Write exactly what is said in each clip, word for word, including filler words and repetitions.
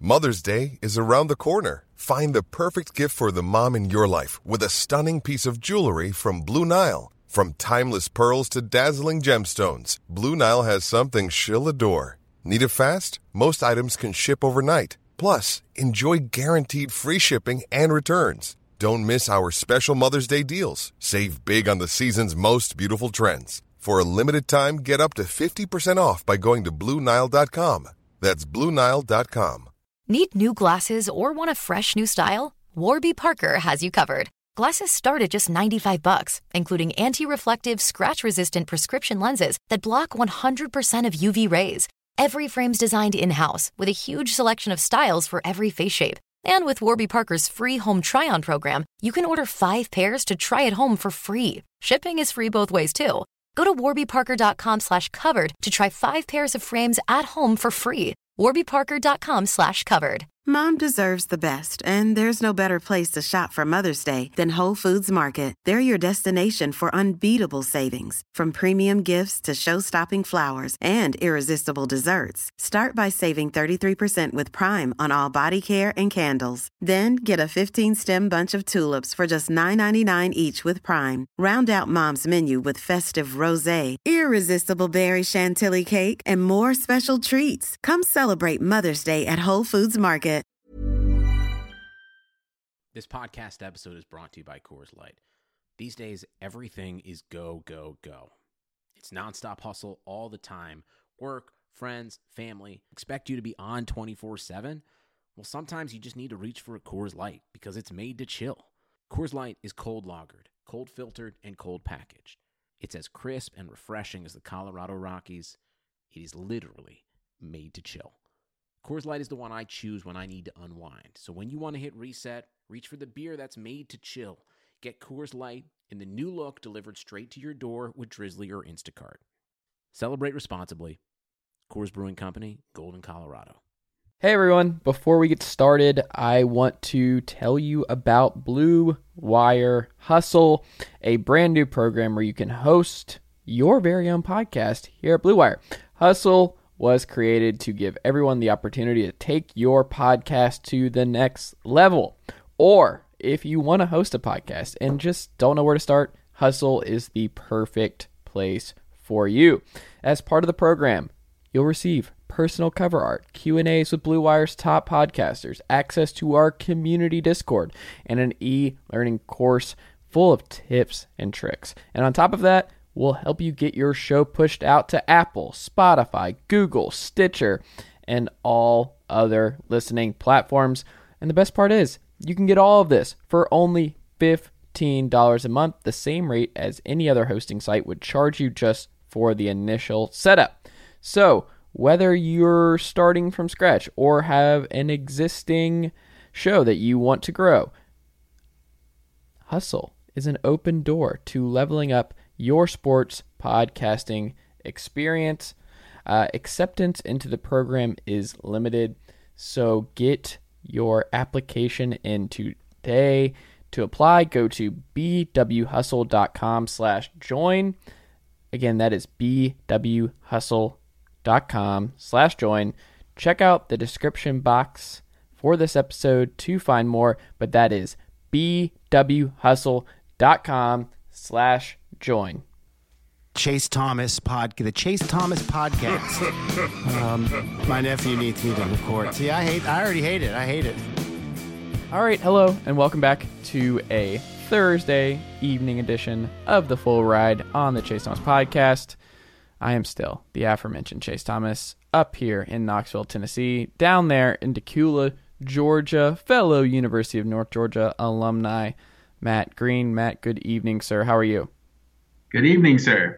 Mother's Day is around the corner. Find the perfect gift for the mom in your life with a stunning piece of jewelry from Blue Nile. From timeless pearls to dazzling gemstones, Blue Nile has something she'll adore. Need it fast? Most items can ship overnight. Plus, enjoy guaranteed free shipping and returns. Don't miss our special Mother's Day deals. Save big on the season's most beautiful trends. For a limited time, get up to fifty percent off by going to Blue Nile dot com. That's Blue Nile dot com. Need new glasses or want a fresh new style? Warby Parker has you covered. Glasses start at just ninety-five bucks, including anti-reflective, scratch-resistant prescription lenses that block one hundred percent of U V rays. Every frame's designed in-house with a huge selection of styles for every face shape. And with Warby Parker's free home try-on program, you can order five pairs to try at home for free. Shipping is free both ways, too. Go to warby parker dot com slash covered to try five pairs of frames at home for free. warby parker dot com slash covered. Mom deserves the best, and there's no better place to shop for Mother's Day than Whole Foods Market. They're your destination for unbeatable savings, from premium gifts to show-stopping flowers and irresistible desserts. Start by saving thirty-three percent with Prime on all body care and candles. Then get a fifteen-stem bunch of tulips for just nine ninety-nine each with Prime. Round out Mom's menu with festive rosé, irresistible berry chantilly cake, and more special treats. Come celebrate Mother's Day at Whole Foods Market. This podcast episode is brought to you by Coors Light. These days, everything is go, go, go. It's nonstop hustle all the time. Work, friends, family, expect you to be on twenty-four seven. Well, sometimes you just need to reach for a Coors Light because it's made to chill. Coors Light is cold lagered, cold filtered, and cold packaged. It's as crisp and refreshing as the Colorado Rockies. It is literally made to chill. Coors Light is the one I choose when I need to unwind. So when you want to hit reset, reach for the beer that's made to chill. Get Coors Light in the new look delivered straight to your door with Drizzly or Instacart. Celebrate responsibly. Coors Brewing Company, Golden, Colorado. Hey everyone, before we get started, I want to tell you about Blue Wire Hustle, a brand new program where you can host your very own podcast here at Blue Wire. Hustle was created to give everyone the opportunity to take your podcast to the next level. Or if you want to host a podcast and just don't know where to start, Hustle is the perfect place for you. As part of the program, you'll receive personal cover art, Q and A's with Blue Wire's top podcasters, access to our community Discord, and an e-learning course full of tips and tricks. And on top of that, we'll help you get your show pushed out to Apple, Spotify, Google, Stitcher, and all other listening platforms. And the best part is, you can get all of this for only fifteen dollars a month, the same rate as any other hosting site would charge you just for the initial setup. So, whether you're starting from scratch or have an existing show that you want to grow, Hustle is an open door to leveling up your sports podcasting experience. Uh, acceptance into the program is limited, so get your application in today. To apply, go to b w hustle dot com slash join. Again, that is b w hustle dot com slash join. Check out the description box for this episode to find more, but that is b w hustle dot com slash join. Chase Thomas pod, the Chase Thomas podcast. um, my nephew needs me to record. See, I hate. I already hate it. I hate it. All right, hello, and welcome back to a Thursday evening edition of the Full Ride on the Chase Thomas podcast. I am still the aforementioned Chase Thomas, up here in Knoxville, Tennessee, down there in Decula, Georgia, fellow University of North Georgia alumni, Matt Green. Matt, good evening, sir. How are you? Good evening, sir.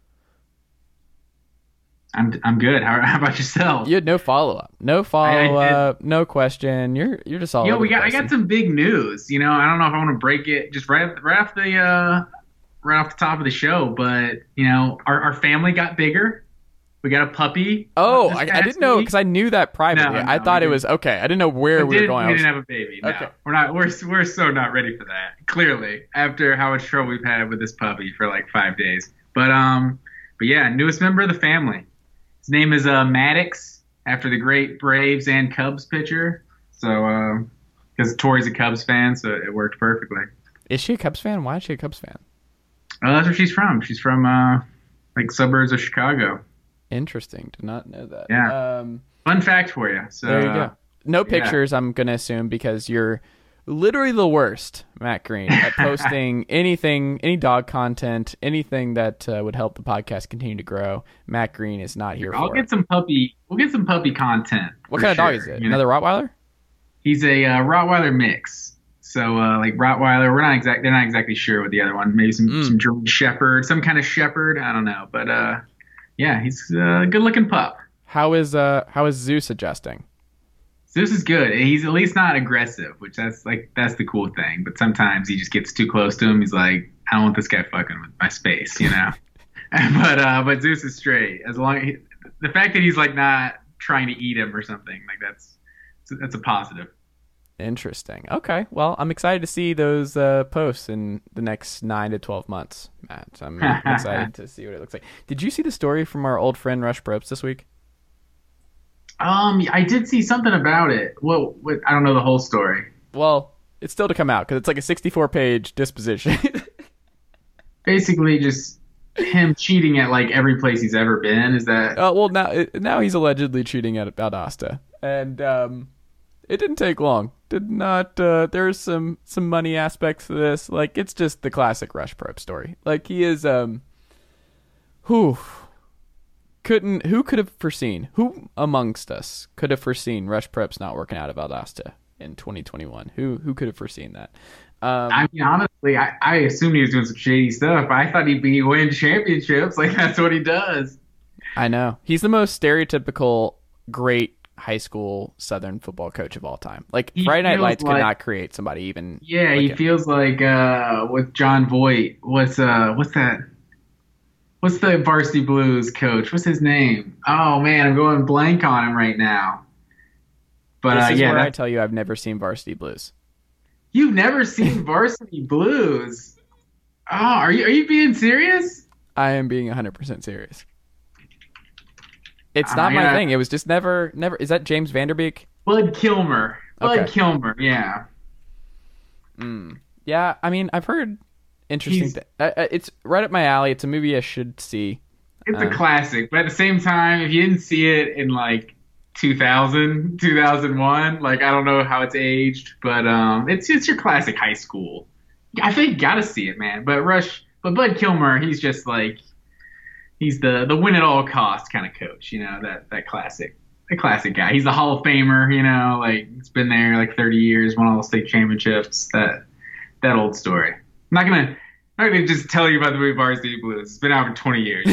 I'm I'm good. How, how about yourself? You had no follow up, no follow up, no question. You're you're just all. Yo, over we the got place. I got some big news. You know, I don't know if I want to break it just right right off the uh, right off the top of the show, but you know, our our family got bigger. We got a puppy. Oh, I, I didn't know because I knew that privately. No, no, I thought we it was okay. I didn't know where we were going. We was, didn't have a baby. No, okay. we're not. We're we're so not ready for that. Clearly, after how much trouble we've had with this puppy for like five days. But um, but yeah, newest member of the family. His name is uh, Maddox. after the great Braves and Cubs pitcher. So, because uh, Tori's a Cubs fan, so it worked perfectly. Is she a Cubs fan? Why is she a Cubs fan? Oh, that's where she's from. She's from uh, like suburbs of Chicago. Interesting. Did not know that. Yeah. Um, Fun fact for you. So, there you go. No yeah. pictures, I'm going to assume, because you're literally the worst, Matt Green, at posting anything, any dog content, anything that uh, would help the podcast continue to grow. Matt Green is not here I'll for get it. some puppy. We'll get some puppy content. What kind sure, of dog is it? you know? Another Rottweiler? He's a uh, Rottweiler mix. So uh, like Rottweiler, we're not exact. They're not exactly sure with the other one. Maybe some Mm. some German Shepherd, some kind of Shepherd. I don't know, but uh, yeah, he's a good looking pup. How is uh how is Zeus adjusting? Zeus is good. He's at least not aggressive, which that's like that's the cool thing. But sometimes he just gets too close to him. He's like, I don't want this guy fucking with my space, you know. but uh, but Zeus is straight. As long as he, the fact that he's like not trying to eat him or something, like that's that's a positive. Interesting. Okay. Well, I'm excited to see those uh, posts in the next nine to twelve months, Matt. So I'm excited to see what it looks like. Did you see the story from our old friend Rush Probst this week? Um, I did see something about it. Well, what, I don't know the whole story. Well, it's still to come out because it's like a sixty-four page disposition. Basically, just him cheating at like every place he's ever been. Is that? Oh, well, now now he's allegedly cheating at Valdosta, and um, it didn't take long. Did not. Uh, there's some some money aspects to this. Like it's just the classic Rush Probst story. Like he is. Um, who couldn't? Who could have foreseen? Who amongst us could have foreseen Rush Probst not working out at Valdosta in twenty twenty-one? Who who could have foreseen that? Um, I mean, honestly, I, I assumed he was doing some shady stuff. I thought he'd be winning championships. Like that's what he does. I know. He's the most stereotypical great high school Southern football coach of all time. Like He Friday Night feels Lights like- could not create somebody even. Yeah, like he him. feels like uh, with John Voight. What's uh, what's that? What's the Varsity Blues coach? What's his name? Oh man, I'm going blank on him right now. But This uh, is yeah, where I that- tell you I've never seen Varsity Blues. you've never seen Varsity Blues. Oh, are you are you being serious? I am being one hundred percent serious. It's Uh, not my yeah. thing. It was just never, never. Is that James Vanderbeek? Bud Kilmer. Bud Okay. Kilmer. Yeah. Mm. Yeah, I mean, I've heard interesting. He's- Th- uh, uh, it's right up my alley. It's a movie I should see. It's Uh. a classic, but at the same time, if you didn't see it in like two thousand, two thousand one, like I don't know how it's aged, but um, it's it's your classic high school. I think you gotta see it, man. But Rush, but Bud Kilmer, he's just like he's the the win at all costs kind of coach, you know, that that classic, the classic guy. He's a Hall of Famer, you know, like he's been there like thirty years, won all the state championships. That that old story. I'm not gonna. I'm not gonna just tell you about the movie Varsity Blues. It's been out for twenty years.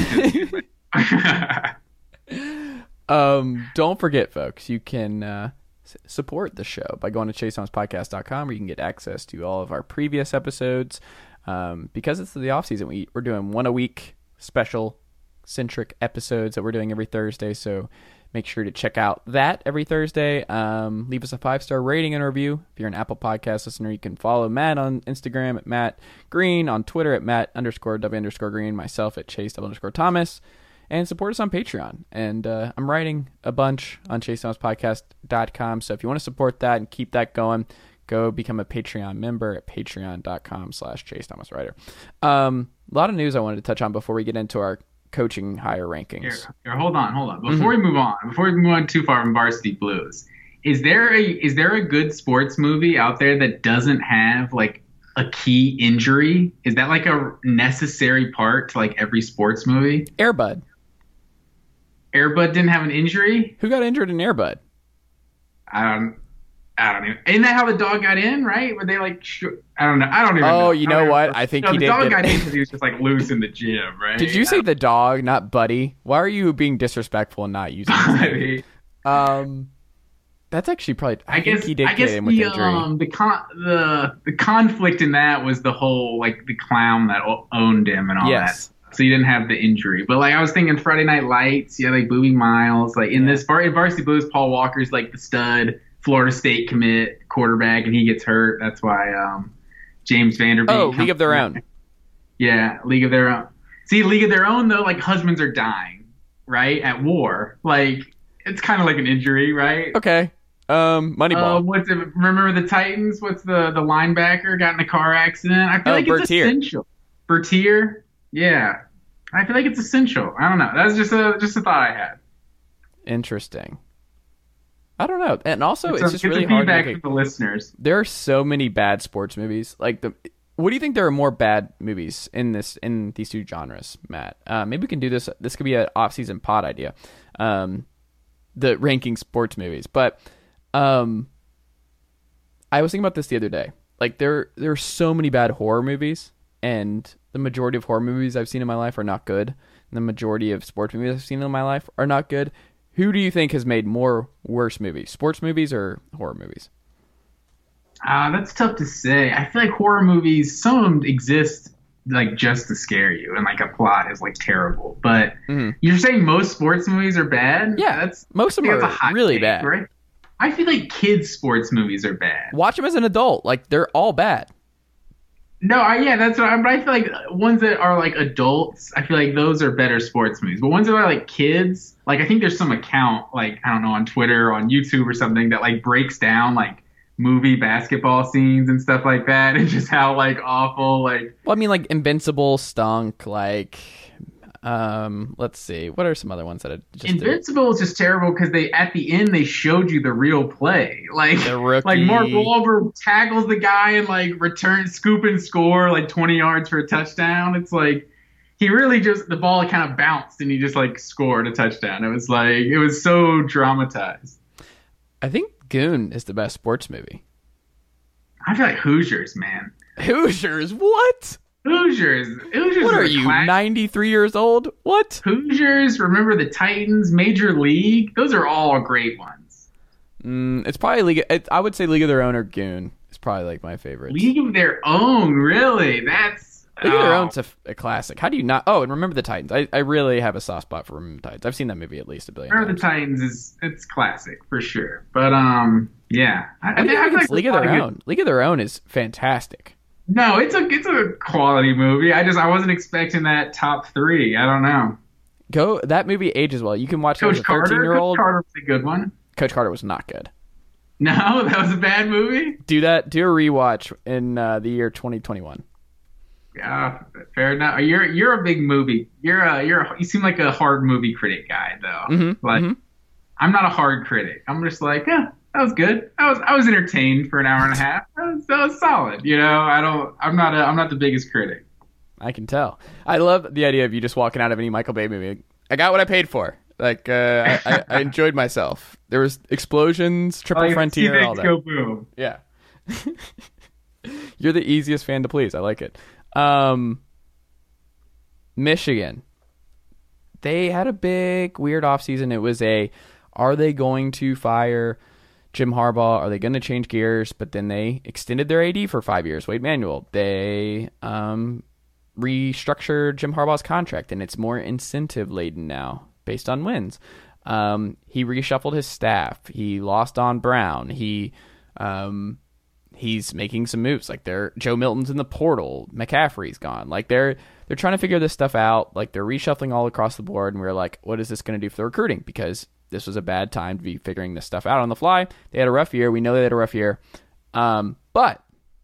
Um, don't forget, folks, you can uh, s- support the show by going to chase thomas podcast dot com where you can get access to all of our previous episodes. Um, because it's the off season, we, we're doing one a week special centric episodes that we're doing every Thursday. So make sure to check out that every Thursday. Um, leave us a five-star rating and review. If you're an Apple Podcast listener, you can follow Matt on Instagram at Matt Green, on Twitter at Matt underscore W underscore Green, myself at Chase W underscore Thomas, and support us on Patreon. And uh, I'm writing a bunch on chase thomas podcast dot com. So if you want to support that and keep that going, go become a Patreon member at patreon dot com slash chase thomas writer. Um, a lot of news I wanted to touch on before we get into our coaching higher rankings. Here, here, hold on, hold on. Before we move on, before we move on too far from Varsity Blues, is there a is there a good sports movie out there that doesn't have like a key injury? Is that like a necessary part to like every sports movie? Air Bud. Air Bud didn't have an injury? Who got injured in Air Bud? I don't. I don't even. Isn't that how the dog got in? Right? Were they like? Sh- I don't know. I don't even. Oh, know. you I know don't what? even- I think no, he the did dog get- got in because he was just like loose in the gym, right? Did you say the dog, not Buddy? Why are you being disrespectful and not using his I name? mean, Um, that's actually probably. I, I think guess he did I guess get in with the injury. um the con the the conflict in that was the whole like the clown that o- owned him and all Yes. that. So you didn't have the injury, but like I was thinking Friday Night Lights, yeah, like Boobie Miles, like in this Var- in Varsity Blues, Paul Walker's like the stud Florida State commit quarterback, and he gets hurt. That's why um James Vanderbeek. Oh, League of Their Own. Yeah, League of Their Own. See, League of Their Own though, like husbands are dying, right, at war. Like it's kind of like an injury, right? Okay. Um, Moneyball. Uh, what's it? Remember the Titans? What's the the linebacker got in a car accident? I feel Oh, like it's Bertier. essential. Bertier, yeah. I feel like it's essential. I don't know. That's just a just a thought I had. Interesting. I don't know. And also, it's, It's, a, just it's really a hard to feedback look at- for the listeners. There are so many bad sports movies. Like the, what do you think there are more bad movies in this in these two genres, Matt? Uh, maybe we can do this. This could be an off-season pod idea. Um, the ranking sports movies, but um, I was thinking about this the other day. Like there, there are so many bad horror movies, and the majority of horror movies I've seen in my life are not good. And the majority of sports movies I've seen in my life are not good. Who do you think has made more worse movies, sports movies or horror movies? Uh, that's tough to say. I feel like horror movies, some of them exist like just to scare you, and like a plot is like terrible. But Mhm. you're saying most sports movies are bad? Yeah, that's most of I them think that's a are hot really take, bad. Right? I feel like kids' sports movies are bad. Watch them as an adult. Like, they're all bad. No, I, yeah, that's what I'm. But I feel like ones that are like adults, I feel like those are better sports movies. But ones that are like kids, like I think there's some account, like I don't know, on Twitter or on YouTube or something that like breaks down like movie basketball scenes and stuff like that, and just how like awful like. Well, I mean, like, Invincible stunk. Like, um, let's see. What are some other ones that I just did? Invincible is just terrible because they at the end they showed you the real play, like The rookie. like Mark Wahlberg tackles the guy and like returns, scoop and score like twenty yards for a touchdown. It's like he really just the ball kind of bounced and he just like scored a touchdown. It was like it was so dramatized. I think Goon is the best sports movie. I feel like Hoosiers, man. Hoosiers? What? Hoosiers. Hoosiers. What is are a you, classic. ninety-three years old? What? Hoosiers. Remember the Titans, Major League. Those are all great ones. Mm, it's probably League. It, I would say League of Their Own or Goon. It's probably like my favorite. League of Their Own, really? That's League of Their oh. Own's a, a classic. How do you not? Oh, and Remember the Titans. I, I really have a soft spot for Remember the Titans. I've seen that movie at least a billion Remember the times. Titans is it's classic for sure. But um, yeah. I, What do you I think feel it's like League of there's a Their lot of Own? League of Their Own is fantastic. good- No, it's a it's a quality movie. I just I wasn't expecting that top three. I don't know. Go. That movie ages well. You can watch it as Coach a Carter. thirteen-year-old. Coach Carter was a good one. Coach Carter was not good. No, that was a bad movie. Do that. Do a rewatch in uh, the year twenty twenty-one. Yeah, fair enough. You're you're a big movie. You're a you're a, you seem like a hard movie critic guy though. Mhm, Like mhm. I'm not a hard critic. I'm just like, yeah, that was good. I was I was entertained for an hour and a half. That was, that was solid. You know, I don't. I'm not a I'm not the biggest critic. I can tell. I love the idea of you just walking out of any Michael Bay movie. I got what I paid for. Like, uh, I, I, I enjoyed myself. There was explosions, triple Like, frontier, see all things that. go boom. Yeah. You're the easiest fan to please. I like it. Um, Michigan. They had a big, weird offseason. It was a, are they going to fire Jim Harbaugh? Are they going to change gears? But then they extended their A D for five years, Wade Manuel. They um, restructured Jim Harbaugh's contract, and it's more incentive-laden now based on wins. Um, he reshuffled his staff. He lost on Brown. He... Um, he's making some moves. Like they're Joe Milton's in the portal. McCaffrey's gone. Like they're they're trying to figure this stuff out. Like they're reshuffling all across the board, and we're like, what is this going to do for the recruiting? Because this was a bad time to be figuring this stuff out on the fly. They had a rough year. We know they had a rough year. Um, but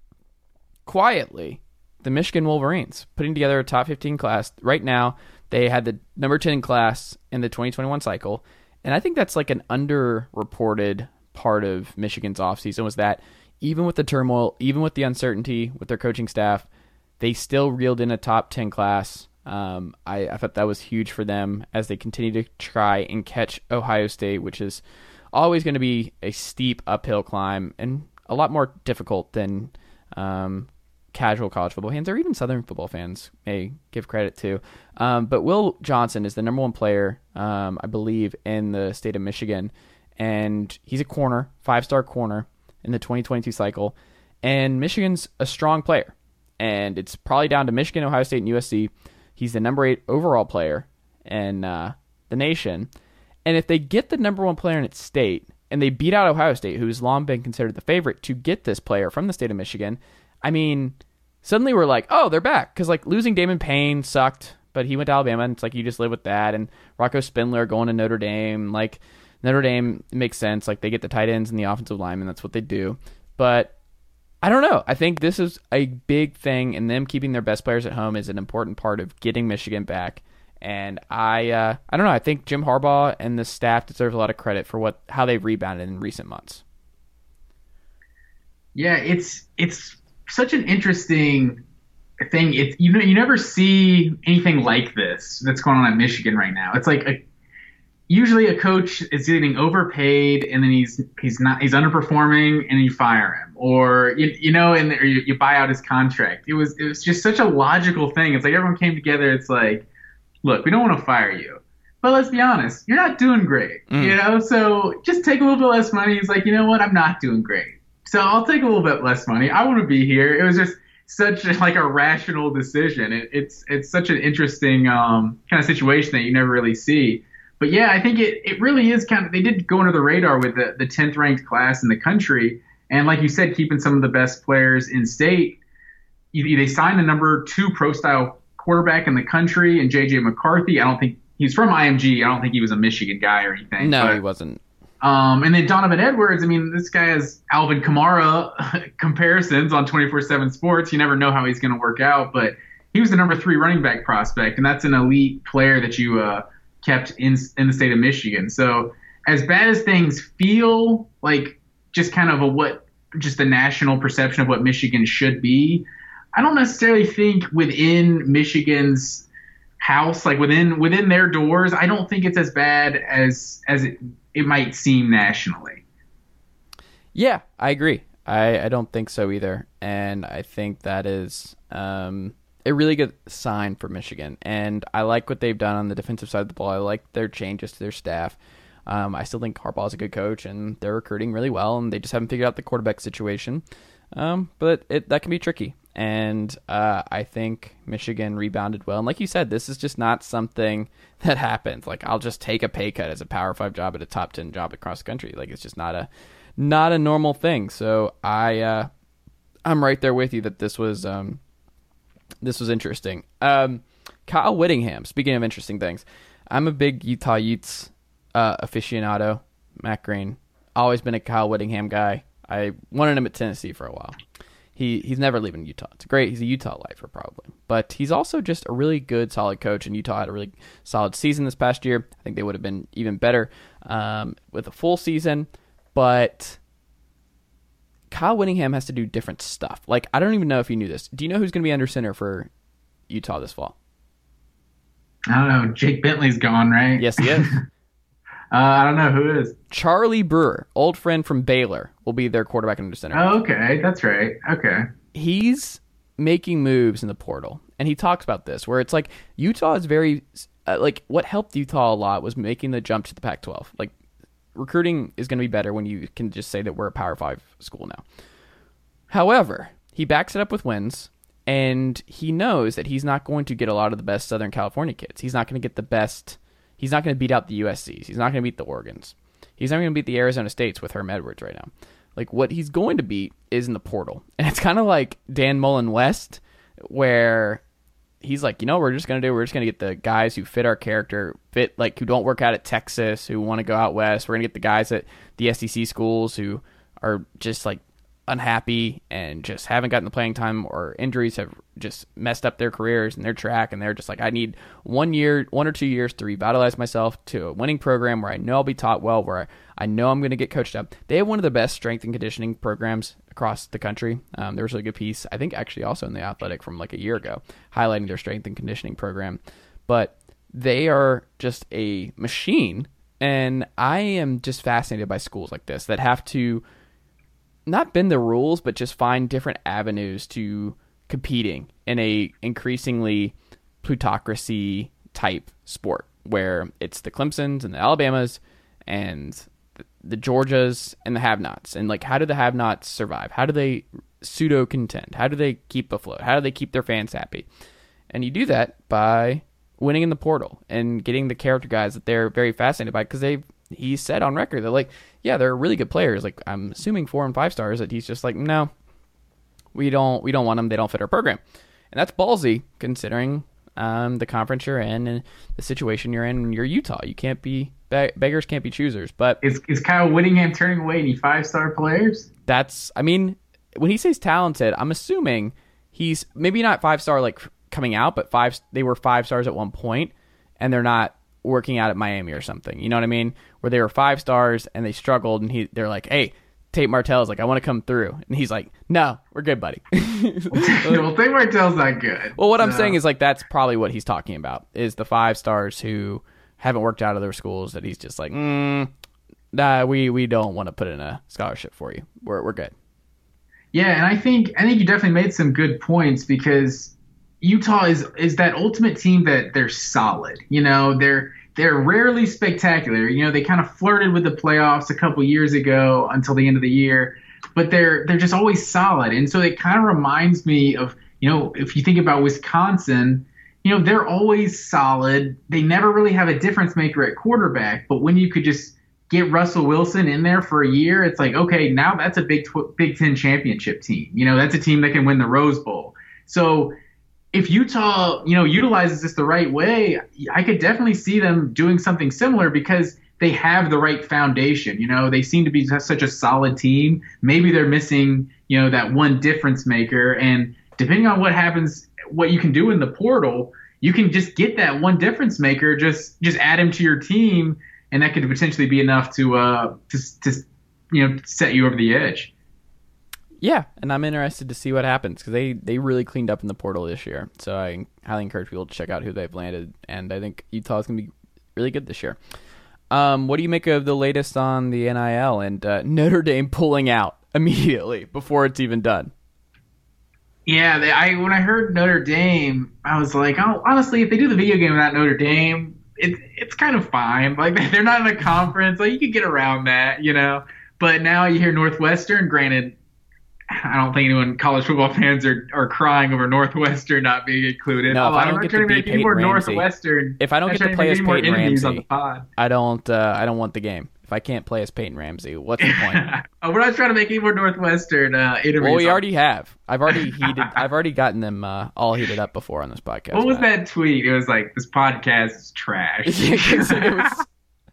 quietly, the Michigan Wolverines putting together a top fifteen class right now. They had the number ten class in the twenty twenty-one cycle, and I think that's like an underreported part of Michigan's offseason was that even with the turmoil, even with the uncertainty with their coaching staff, they still reeled in a top ten class. Um, I, I thought that was huge for them as they continue to try and catch Ohio State, which is always going to be a steep uphill climb and a lot more difficult than um, casual college football fans or even Southern football fans may give credit to. Um, but Will Johnson is the number one player, um, I believe, in the state of Michigan. And he's a corner, five-star corner in the twenty twenty-two cycle. And Michigan's a strong player. And it's probably down to Michigan, Ohio State, and U S C. He's the number eight overall player in uh, the nation. And if they get the number one player in its state, and they beat out Ohio State, who's long been considered the favorite to get this player from the state of Michigan, I mean, suddenly we're like, oh, they're back. Because like losing Damon Payne sucked, but he went to Alabama, and it's like you just live with that. And Rocco Spindler going to Notre Dame, like... Notre Dame makes sense. Like, they get the tight ends and the offensive linemen. That's what they do. But I don't know. I think this is a big thing, and them keeping their best players at home is an important part of getting Michigan back. And I uh, I don't know. I think Jim Harbaugh and the staff deserve a lot of credit for what how they've rebounded in recent months. Yeah, it's it's such an interesting thing. It's you know you never see anything like this that's going on at Michigan right now. It's like a, usually a coach is getting overpaid and then he's he's not he's underperforming and you fire him, or you, you know and or you, you buy out his contract. It was it was just such a logical thing. It's like everyone came together. It's like, look, we don't want to fire you, but let's be honest, you're not doing great, mm. you know. So just take a little bit less money. He's like, you know what, I'm not doing great, so I'll take a little bit less money. I want to be here. It was just such a, like a rational decision. It, it's it's such an interesting um, kind of situation that you never really see. But yeah, I think it, it really is kind of, they did go under the radar with the, the tenth ranked class in the country. And like you said, keeping some of the best players in state. You, they signed the number two pro style quarterback in the country, and J J McCarthy. I don't think he's from I M G. I don't think he was a Michigan guy or anything. No, but, he wasn't. Um, and then Donovan Edwards. I mean, this guy has Alvin Kamara comparisons on twenty-four seven Sports. You never know how he's going to work out, but he was the number three running back prospect, and that's an elite player that you uh, kept in in the state of Michigan. So as bad as things feel, like just kind of a what, just the national perception of what Michigan should be, I don't necessarily think within Michigan's house, like within within their doors, I don't think it's as bad as as it, it might seem nationally. Yeah, I agree. I, I don't think so either. And I think that is um, a really good sign for Michigan. And I like what they've done on the defensive side of the ball. I like their changes to their staff. Um, I still think Harbaugh's a good coach, and they're recruiting really well, and they just haven't figured out the quarterback situation. Um, but it, that can be tricky. And uh, I think Michigan rebounded well. And like you said, this is just not something that happens. Like, I'll just take a pay cut as a Power Five job at a top ten job across the country. Like, it's just not a not a normal thing. So I uh, I'm right there with you that this was um, this was interesting. Um, Kyle Whittingham. Speaking of interesting things, I'm a big Utah Utes uh, aficionado. Matt Green, always been a Kyle Whittingham guy. I wanted him at Tennessee for a while. He he's never leaving Utah. It's great. He's a Utah lifer probably. But he's also just a really good, solid coach, and Utah had a really solid season this past year. I think they would have been even better um, with a full season. But Kyle Whittingham has to do different stuff. Like, I don't even know if you knew this. Do you know who's going to be under center for Utah this fall? I don't know. Jake Bentley's gone, right? Yes, he is. Uh, I don't know who is. Charlie Brewer, old friend from Baylor, will be their quarterback under center. Oh, okay. That's right. Okay. He's making moves in the portal, and he talks about this, where it's like Utah is very, uh, like, what helped Utah a lot was making the jump to the Pac twelve. Like, recruiting is going to be better when you can just say that we're a Power five school now. However, he backs it up with wins, and he knows that he's not going to get a lot of the best Southern California kids. He's not going to get the best... He's not going to beat out the U S Cs. He's not going to beat the Oregons. He's not going to beat the Arizona States with Herm Edwards right now. Like, what he's going to beat is in the portal. And it's kind of like Dan Mullen West, where he's like, you know what we're just going to do? We're just going to get the guys who fit our character, fit, like, who don't work out at Texas, who want to go out west. We're going to get the guys at the S E C schools who are just, like, unhappy and just haven't gotten the playing time, or injuries have just messed up their careers and their track, and they're just like, I need one year, one or two years to revitalize myself to a winning program where I know I'll be taught well, where I, I know I'm going to get coached up. They have one of the best strength and conditioning programs across the country. Um, there was a good piece, I think actually also in The Athletic from like a year ago, highlighting their strength and conditioning program. But they are just a machine, and I am just fascinated by schools like this that have to not bend the rules, but just find different avenues to competing in a increasingly plutocracy type sport, where it's the Clemsons and the Alabamas and the Georgias and the have-nots. And like, how do the have-nots survive? How do they pseudo contend? How do they keep afloat? How do they keep their fans happy? And you do that by winning in the portal and getting the character guys that they're very fascinated by, because they've he said on record that, like, yeah, they're really good players. Like, I'm assuming four and five stars, that he's just like, no, we don't, we don't want them. They don't fit our program. And that's ballsy, considering um, the conference you're in and the situation you're in. When you're Utah, you can't be be- beggars can't be choosers. But is is Kyle Whittingham turning away any five star players? That's, I mean, when he says talented, I'm assuming he's maybe not five star like coming out, but five. They were five stars at one point, and they're not working out at Miami or something. You know what I mean? Where they were five stars and they struggled, and he they're like, hey. Tate Martell's like, I want to come through. And he's like, no, we're good, buddy. Well, Tate Martell's not good. Well, what so. I'm saying is, like, that's probably what he's talking about, is the five stars who haven't worked out of their schools that he's just like, mm, nah, we, we don't want to put in a scholarship for you. We're we're good. Yeah, and I think I think you definitely made some good points, because Utah is is that ultimate team that they're solid. You know, they're They're rarely spectacular. You know, they kind of flirted with the playoffs a couple years ago until the end of the year, but they're they're just always solid. And so it kind of reminds me of, you know, if you think about Wisconsin, you know, they're always solid. They never really have a difference maker at quarterback, but when you could just get Russell Wilson in there for a year, it's like, okay, now that's a Big tw- Big Ten championship team. You know, that's a team that can win the Rose Bowl. So if Utah, you know, utilizes this the right way, I could definitely see them doing something similar, because they have the right foundation. You know, they seem to be such a solid team. Maybe they're missing, you know, that one difference maker. And depending on what happens, what you can do in the portal, you can just get that one difference maker, just just add him to your team, and that could potentially be enough to uh to to you know set you over the edge. Yeah, and I'm interested to see what happens, because they, they really cleaned up in the portal this year. So I highly encourage people to check out who they've landed, and I think Utah is going to be really good this year. Um, what do you make of the latest on the N I L and uh, Notre Dame pulling out immediately before it's even done? Yeah, they, I when I heard Notre Dame, I was like, oh, honestly, if they do the video game without Notre Dame, it, it's kind of fine. Like, they're not in a conference. Like, you could get around that, you know. But now you hear Northwestern, granted, I don't think anyone, college football fans, are, are crying over Northwestern not being included. No, if oh, I don't get to be Peyton Ramsey, Northwestern, if I don't get to play as Peyton Ramsey, I I don't, uh, I don't want the game. If I can't play as Peyton Ramsey, what's the point? Oh, we're not trying to make any more Northwestern uh, interviews. Well, we already have. I've already heated. I've already gotten them uh, all heated up before on this podcast. What was that tweet? It was like, this podcast is trash. That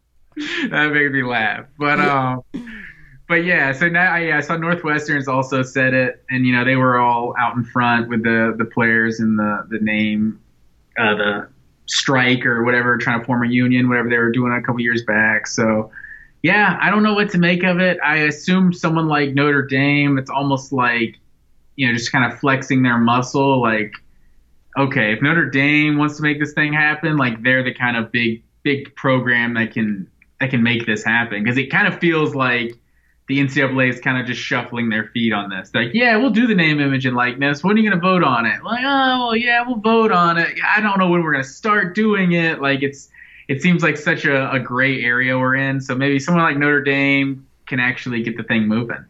made me laugh. But um. But yeah, so now I, yeah, I saw Northwestern's also said it, and you know they were all out in front with the, the players and the the name, uh, the strike or whatever, trying to form a union, whatever they were doing a couple years back. So yeah, I don't know what to make of it. I assume someone like Notre Dame, it's almost like, you know, just kind of flexing their muscle. Like, okay, if Notre Dame wants to make this thing happen, like they're the kind of big big program that can that can make this happen, because it kind of feels like the N C double A is kind of just shuffling their feet on this. They're like, yeah, we'll do the name, image, and likeness. When are you going to vote on it? Like, oh, well, yeah, we'll vote on it. I don't know when we're going to start doing it. Like, it's it seems like such a, a gray area we're in. So maybe someone like Notre Dame can actually get the thing moving.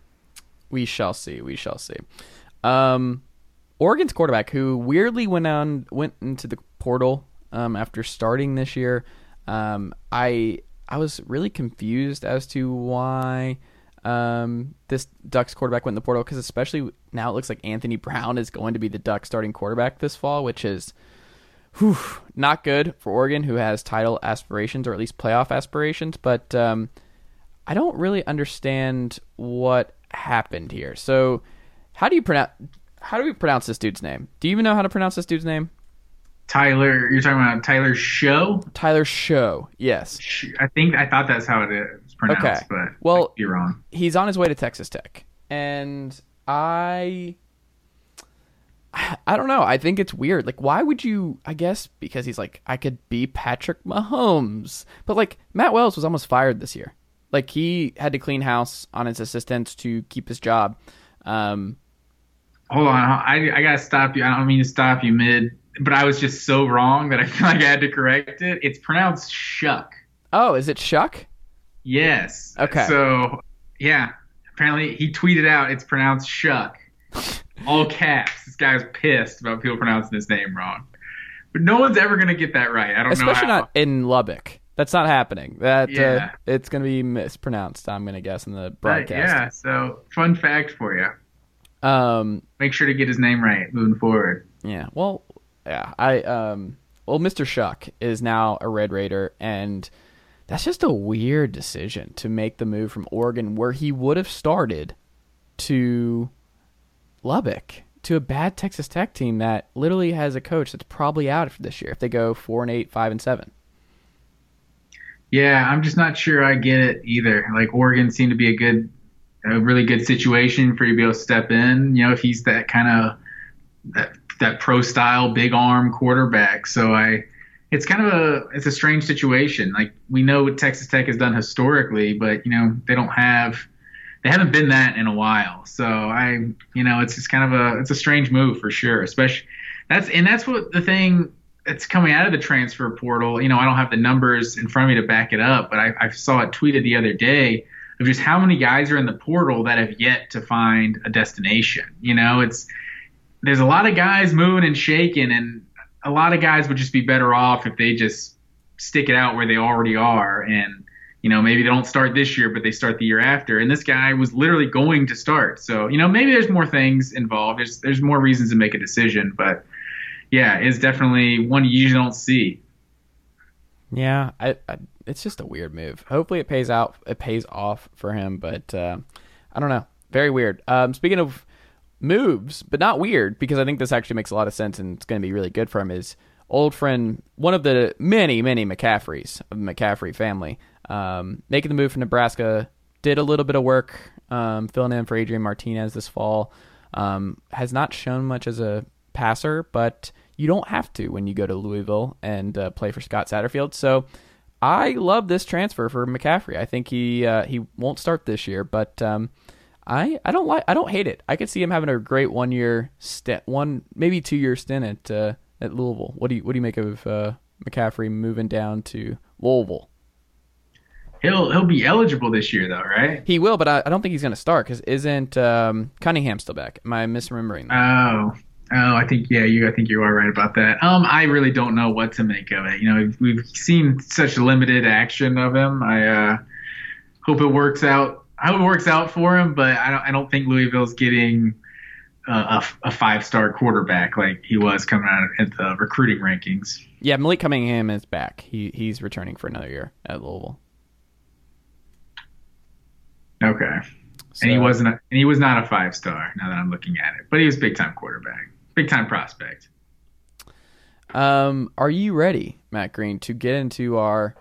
We shall see. We shall see. Um, Oregon's quarterback, who weirdly went on went into the portal um, after starting this year. Um, I. I was really confused as to why um, this Ducks quarterback went in the portal, because especially now it looks like Anthony Brown is going to be the Ducks starting quarterback this fall, which is whew, not good for Oregon, who has title aspirations, or at least playoff aspirations. But um, I don't really understand what happened here. So how do you pronounce how do we pronounce this dude's name? Do you even know how to pronounce this dude's name? Tyler, you're talking about Tyler Show? Tyler Show, yes. I think I thought that's how it is pronounced, okay. But well, you're wrong. He's on his way to Texas Tech, and I, I don't know. I think it's weird. Like, why would you? I guess because he's like, I could be Patrick Mahomes, but like Matt Wells was almost fired this year. Like, he had to clean house on his assistants to keep his job. Um, Hold on, I I gotta stop you. I don't mean to stop you mid. But I was just so wrong that I feel like I had to correct it. It's pronounced Shuck. Oh, is it Shuck? Yes. Okay. So, yeah. Apparently, he tweeted out it's pronounced Shuck. All caps. This guy's pissed about people pronouncing his name wrong. But no one's ever going to get that right. I don't Especially know Especially not in Lubbock. That's not happening. That yeah. uh, it's going to be mispronounced, I'm going to guess, in the broadcast. Uh, yeah, so fun fact for you. Um, Make sure to get his name right moving forward. Yeah, well, yeah. I um. Well, Mister Shuck is now a Red Raider, and that's just a weird decision to make the move from Oregon, where he would have started, to Lubbock, to a bad Texas Tech team that literally has a coach that's probably out for this year if they go four and eight, five and seven. Yeah, I'm just not sure I get it either. Like, Oregon seemed to be a good, a really good situation for you to be able to step in. You know, if he's that kind of that that pro style big arm quarterback. So I, it's kind of a it's a strange situation. Like, we know what Texas Tech has done historically, but you know they don't have they haven't been that in a while. So I, you know, it's just kind of a it's a strange move for sure. Especially that's and that's what the thing. It's coming out of the transfer portal. You know, I don't have the numbers in front of me to back it up, but I, I saw it tweeted the other day of just how many guys are in the portal that have yet to find a destination. You know, it's there's a lot of guys moving and shaking, and a lot of guys would just be better off if they just stick it out where they already are. And, you know, maybe they don't start this year, but they start the year after. And this guy was literally going to start. So, you know, maybe there's more things involved. There's there's more reasons to make a decision, but yeah, it's definitely one you usually don't see. Yeah, I, I, it's just a weird move. Hopefully it pays out. It pays off for him, but uh, I don't know. Very weird. Um, speaking of moves, but not weird, because I think this actually makes a lot of sense and it's going to be really good for him, is old friend, one of the many, many McCaffreys of the McCaffrey family, um, making the move from Nebraska, did a little bit of work um, filling in for Adrian Martinez this fall. Um, has not shown much as a passer, but you don't have to when you go to Louisville and uh, play for Scott Satterfield. So I love this transfer for McCaffrey. I think he uh, he won't start this year, but um, I I don't like I don't hate it. I could see him having a great one year stint, one maybe two year stint at uh, at Louisville. What do you what do you make of uh, McCaffrey moving down to Louisville? He'll he'll be eligible this year though, right? He will, but I, I don't think he's going to start because isn't um, Cunningham still back? Am I misremembering that? Oh. Oh, I think yeah, you. I think you are right about that. Um, I really don't know what to make of it. You know, we've, we've seen such limited action of him. I uh, hope it works out. I hope it works out for him, but I don't. I don't think Louisville's getting uh, a, a five-star quarterback like he was coming out at the recruiting rankings. Yeah, Malik Cunningham is back. He he's returning for another year at Louisville. Okay, so, and he wasn't. A, and he was not a five-star. Now that I'm looking at it, but he was a big-time quarterback. Big time prospect. Um, are you ready, Matt Green, to get into our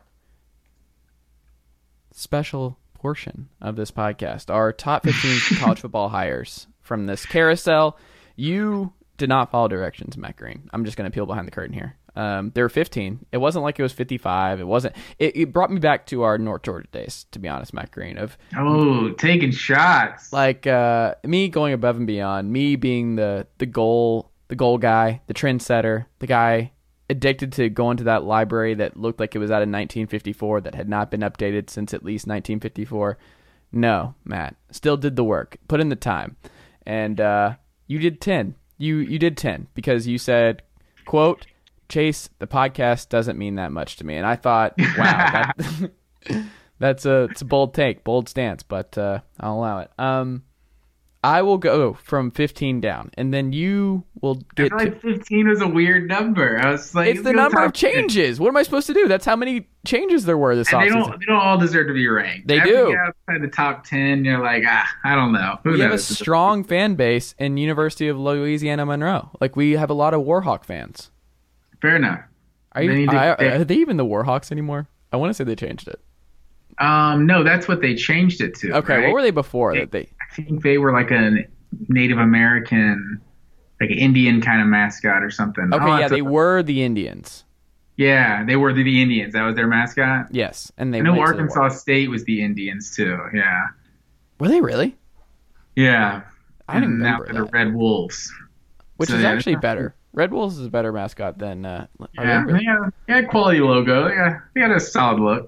special portion of this podcast, our top fifteen college football hires from this carousel? You did not follow directions, Matt Green. I'm just going to peel behind the curtain here. Um, there were fifteen. It wasn't like it was fifty-five. It wasn't. It, it brought me back to our North Georgia days, to be honest, Matt Green. Of oh, taking shots. Like uh, me going above and beyond, me being the the goal, the goal guy, the trendsetter, the guy addicted to going to that library that looked like it was out of nineteen fifty-four that had not been updated since at least nineteen fifty-four. No, Matt, still did the work, put in the time, and uh, you did ten. You you did ten because you said, quote, Chase, the podcast doesn't mean that much to me. And I thought, wow, that, that's a, it's a bold take, bold stance, but uh, I'll allow it. Um, I will go from fifteen down, and then you will get I feel like fifteen was a weird number. I was like, it's the number of changes. What am I supposed to do? That's how many changes there were this and offseason. They don't, they don't all deserve to be ranked. They After do. You get outside the top ten, you're like, ah, I don't know. Who we knows? have a strong fan base in University of Louisiana Monroe. Like, we have a lot of Warhawk fans. Fair enough. Are, you, to, are, they, are they even the Warhawks anymore? I want to say they changed it. Um, no, that's what they changed it to. Okay, right? what were they before they, that? They I think they were like a Native American, like an Indian kind of mascot or something. Okay, oh, yeah, they a, were the Indians. Yeah, they were the, the Indians. That was their mascot. Yes, and they. I know went Arkansas State was the Indians too. Yeah. Were they really? Yeah. I didn't and remember now that. The Red Wolves, which so, is yeah, actually better. Red Wolves is a better mascot than. Uh, yeah, really? yeah, yeah, quality logo. Yeah, they got a solid look.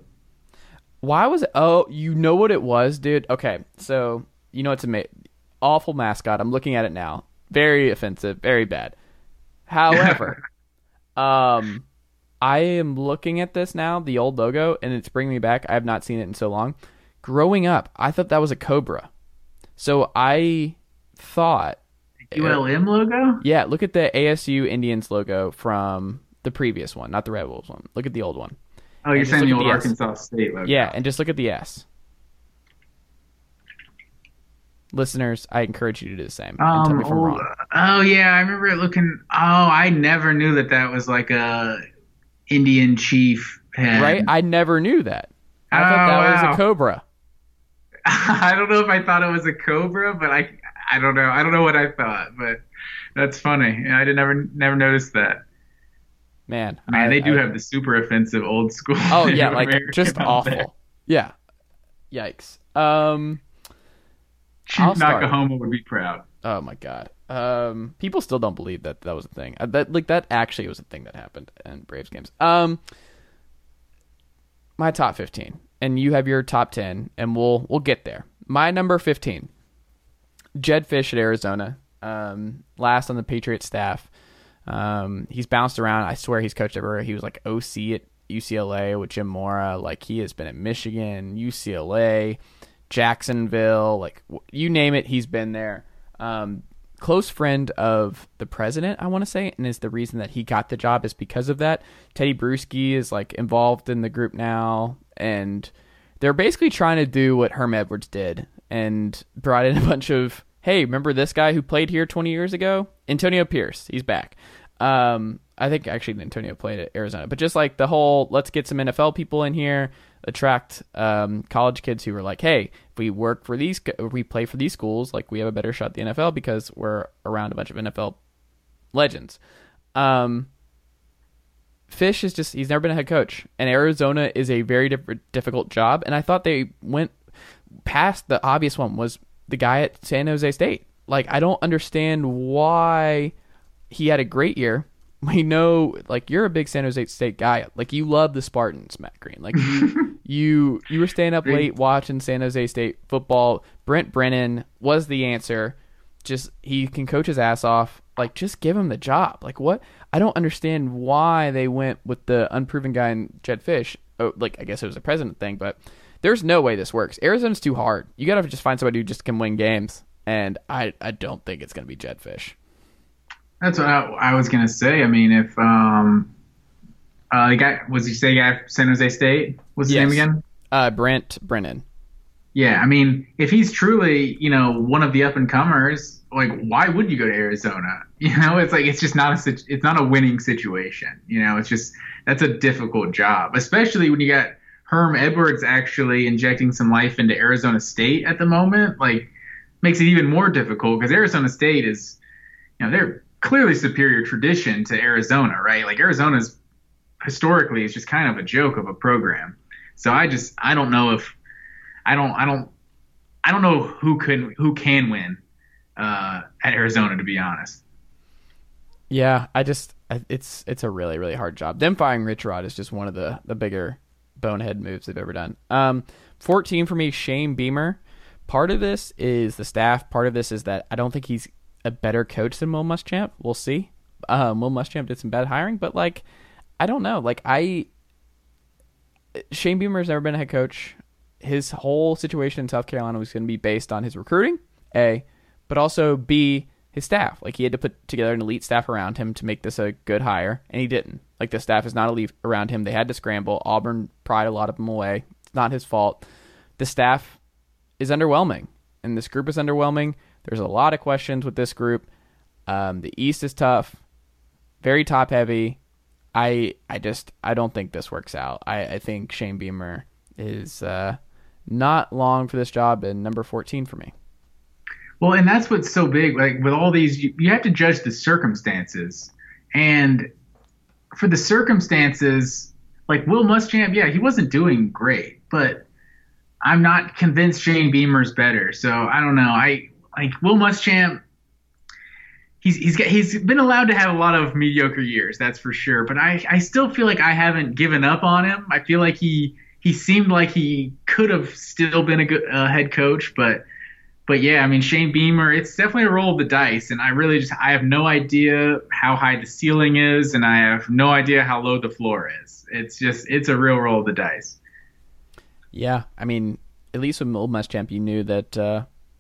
Why was it? Oh, you know what it was, dude. Okay, so you know it's a ma- awful mascot. I'm looking at it now. Very offensive. Very bad. However, um, I am looking at this now, the old logo, and it's bringing me back. I have not seen it in so long. Growing up, I thought that was a cobra. So I thought U L M logo? Yeah, look at the A S U Indians logo from the previous one, not the Red Wolves one. Look at the old one. Oh, you're And just saying the look at old the S. Arkansas State logo? Yeah, and just look at the S. Listeners, I encourage you to do the same. And tell Um, me if I'm oh, wrong. oh, yeah, I remember it looking. Oh, I never knew that that was like a Indian chief head. Right? I never knew that. I thought Oh, that was wow. a cobra. I don't know if I thought it was a cobra, but I, I don't know. I don't know what I thought, but that's funny. I did never, never noticed that. Man, Man, I, they do I, have the super offensive old school. Oh yeah, like American just on awful. there. Yeah. Yikes. Um. I'll Chief start. Nakahoma would be proud. Oh my god. Um. People still don't believe that that was a thing. Uh, That like that actually was a thing that happened in Braves games. Um. My top fifteen, and you have your top ten, and we'll we'll get there. My number fifteen, Jedd Fisch at Arizona. Um. Last on the Patriots staff. Um. He's bounced around. I swear he's coached everywhere. He was like O C at U C L A with Jim Mora. Like he has been at Michigan, U C L A, Jacksonville, like you name it, he's been there. Um, close friend of the president, I want to say, and is the reason that he got the job is because of that. Teddy Bruschi is like involved in the group now, and they're basically trying to do what Herm Edwards did and brought in a bunch of, hey, remember this guy who played here twenty years ago? Antonio Pierce, he's back. Um, I think actually Antonio played at Arizona, but just like the whole, let's get some N F L people in here, attract um, college kids who were like, hey, if we work for these, if we play for these schools, like we have a better shot at the N F L because we're around a bunch of N F L legends. Um, Fisch is just, he's never been a head coach, and Arizona is a very diff- difficult job. And I thought they went past the obvious one was the guy at San Jose State. Like, I don't understand why he had a great year. We know, like, you're a big San Jose State guy. Like, you love the Spartans, Matt Green. Like, you you, you were staying up late watching San Jose State football. Brent Brennan was the answer. Just, he can coach his ass off. Like, just give him the job. Like, what? I don't understand why they went with the unproven guy in Jedd Fisch. Oh, like, I guess it was a president thing, but there's no way this works. Arizona's too hard. You got to just find somebody who just can win games, and I, I don't think it's going to be Jedd Fisch. That's what I, I was gonna say. I mean, if um, uh, the guy was he say guy from San Jose State? What's his Yes. name again? Uh, Brent Brennan. Yeah, I mean, if he's truly, you know, one of the up and comers, like, why would you go to Arizona? You know, it's like it's just not a sit- it's not a winning situation. You know, it's just that's a difficult job, especially when you got Herm Edwards actually injecting some life into Arizona State at the moment. Like, makes it even more difficult because Arizona State is, you know, they're clearly superior tradition to Arizona, right? Like Arizona's historically is just kind of a joke of a program. So I just I don't know if I don't I don't I don't know who can who can win uh, at Arizona, to be honest. Yeah, I just it's it's a really really hard job. Them firing Rich Rod is just one of the the bigger bonehead moves they've ever done. Um, fourteen for me, Shane Beamer. Part of this is the staff. Part of this is that I don't think he's a better coach than Will Muschamp. We'll see. Um, Will Muschamp did some bad hiring, but like, I don't know. Like I, Shane Beamer's never been a head coach. His whole situation in South Carolina was going to be based on his recruiting, A, but also B, his staff. Like he had to put together an elite staff around him to make this a good hire, and he didn't. Like the staff is not elite around him. They had to scramble. Auburn pried a lot of them away. It's not his fault. The staff is underwhelming, and this group is underwhelming. There's a lot of questions with this group. Um, the East is tough, very top heavy. I I just I don't think this works out. I, I think Shane Beamer is uh, not long for this job, and number fourteen for me. Well, and that's what's so big. Like with all these, you, you have to judge the circumstances, and for the circumstances, like Will Muschamp, yeah, he wasn't doing great, but I'm not convinced Shane Beamer's better. So I don't know. I like Will Muschamp. He's he's got, he's been allowed to have a lot of mediocre years, that's for sure. But I, I still feel like I haven't given up on him. I feel like he he seemed like he could have still been a good uh, head coach, but but yeah, I mean Shane Beamer, it's definitely a roll of the dice, and I really just I have no idea how high the ceiling is, and I have no idea how low the floor is. It's just it's a real roll of the dice. Yeah, I mean, at least with Will Muschamp, you knew that uh,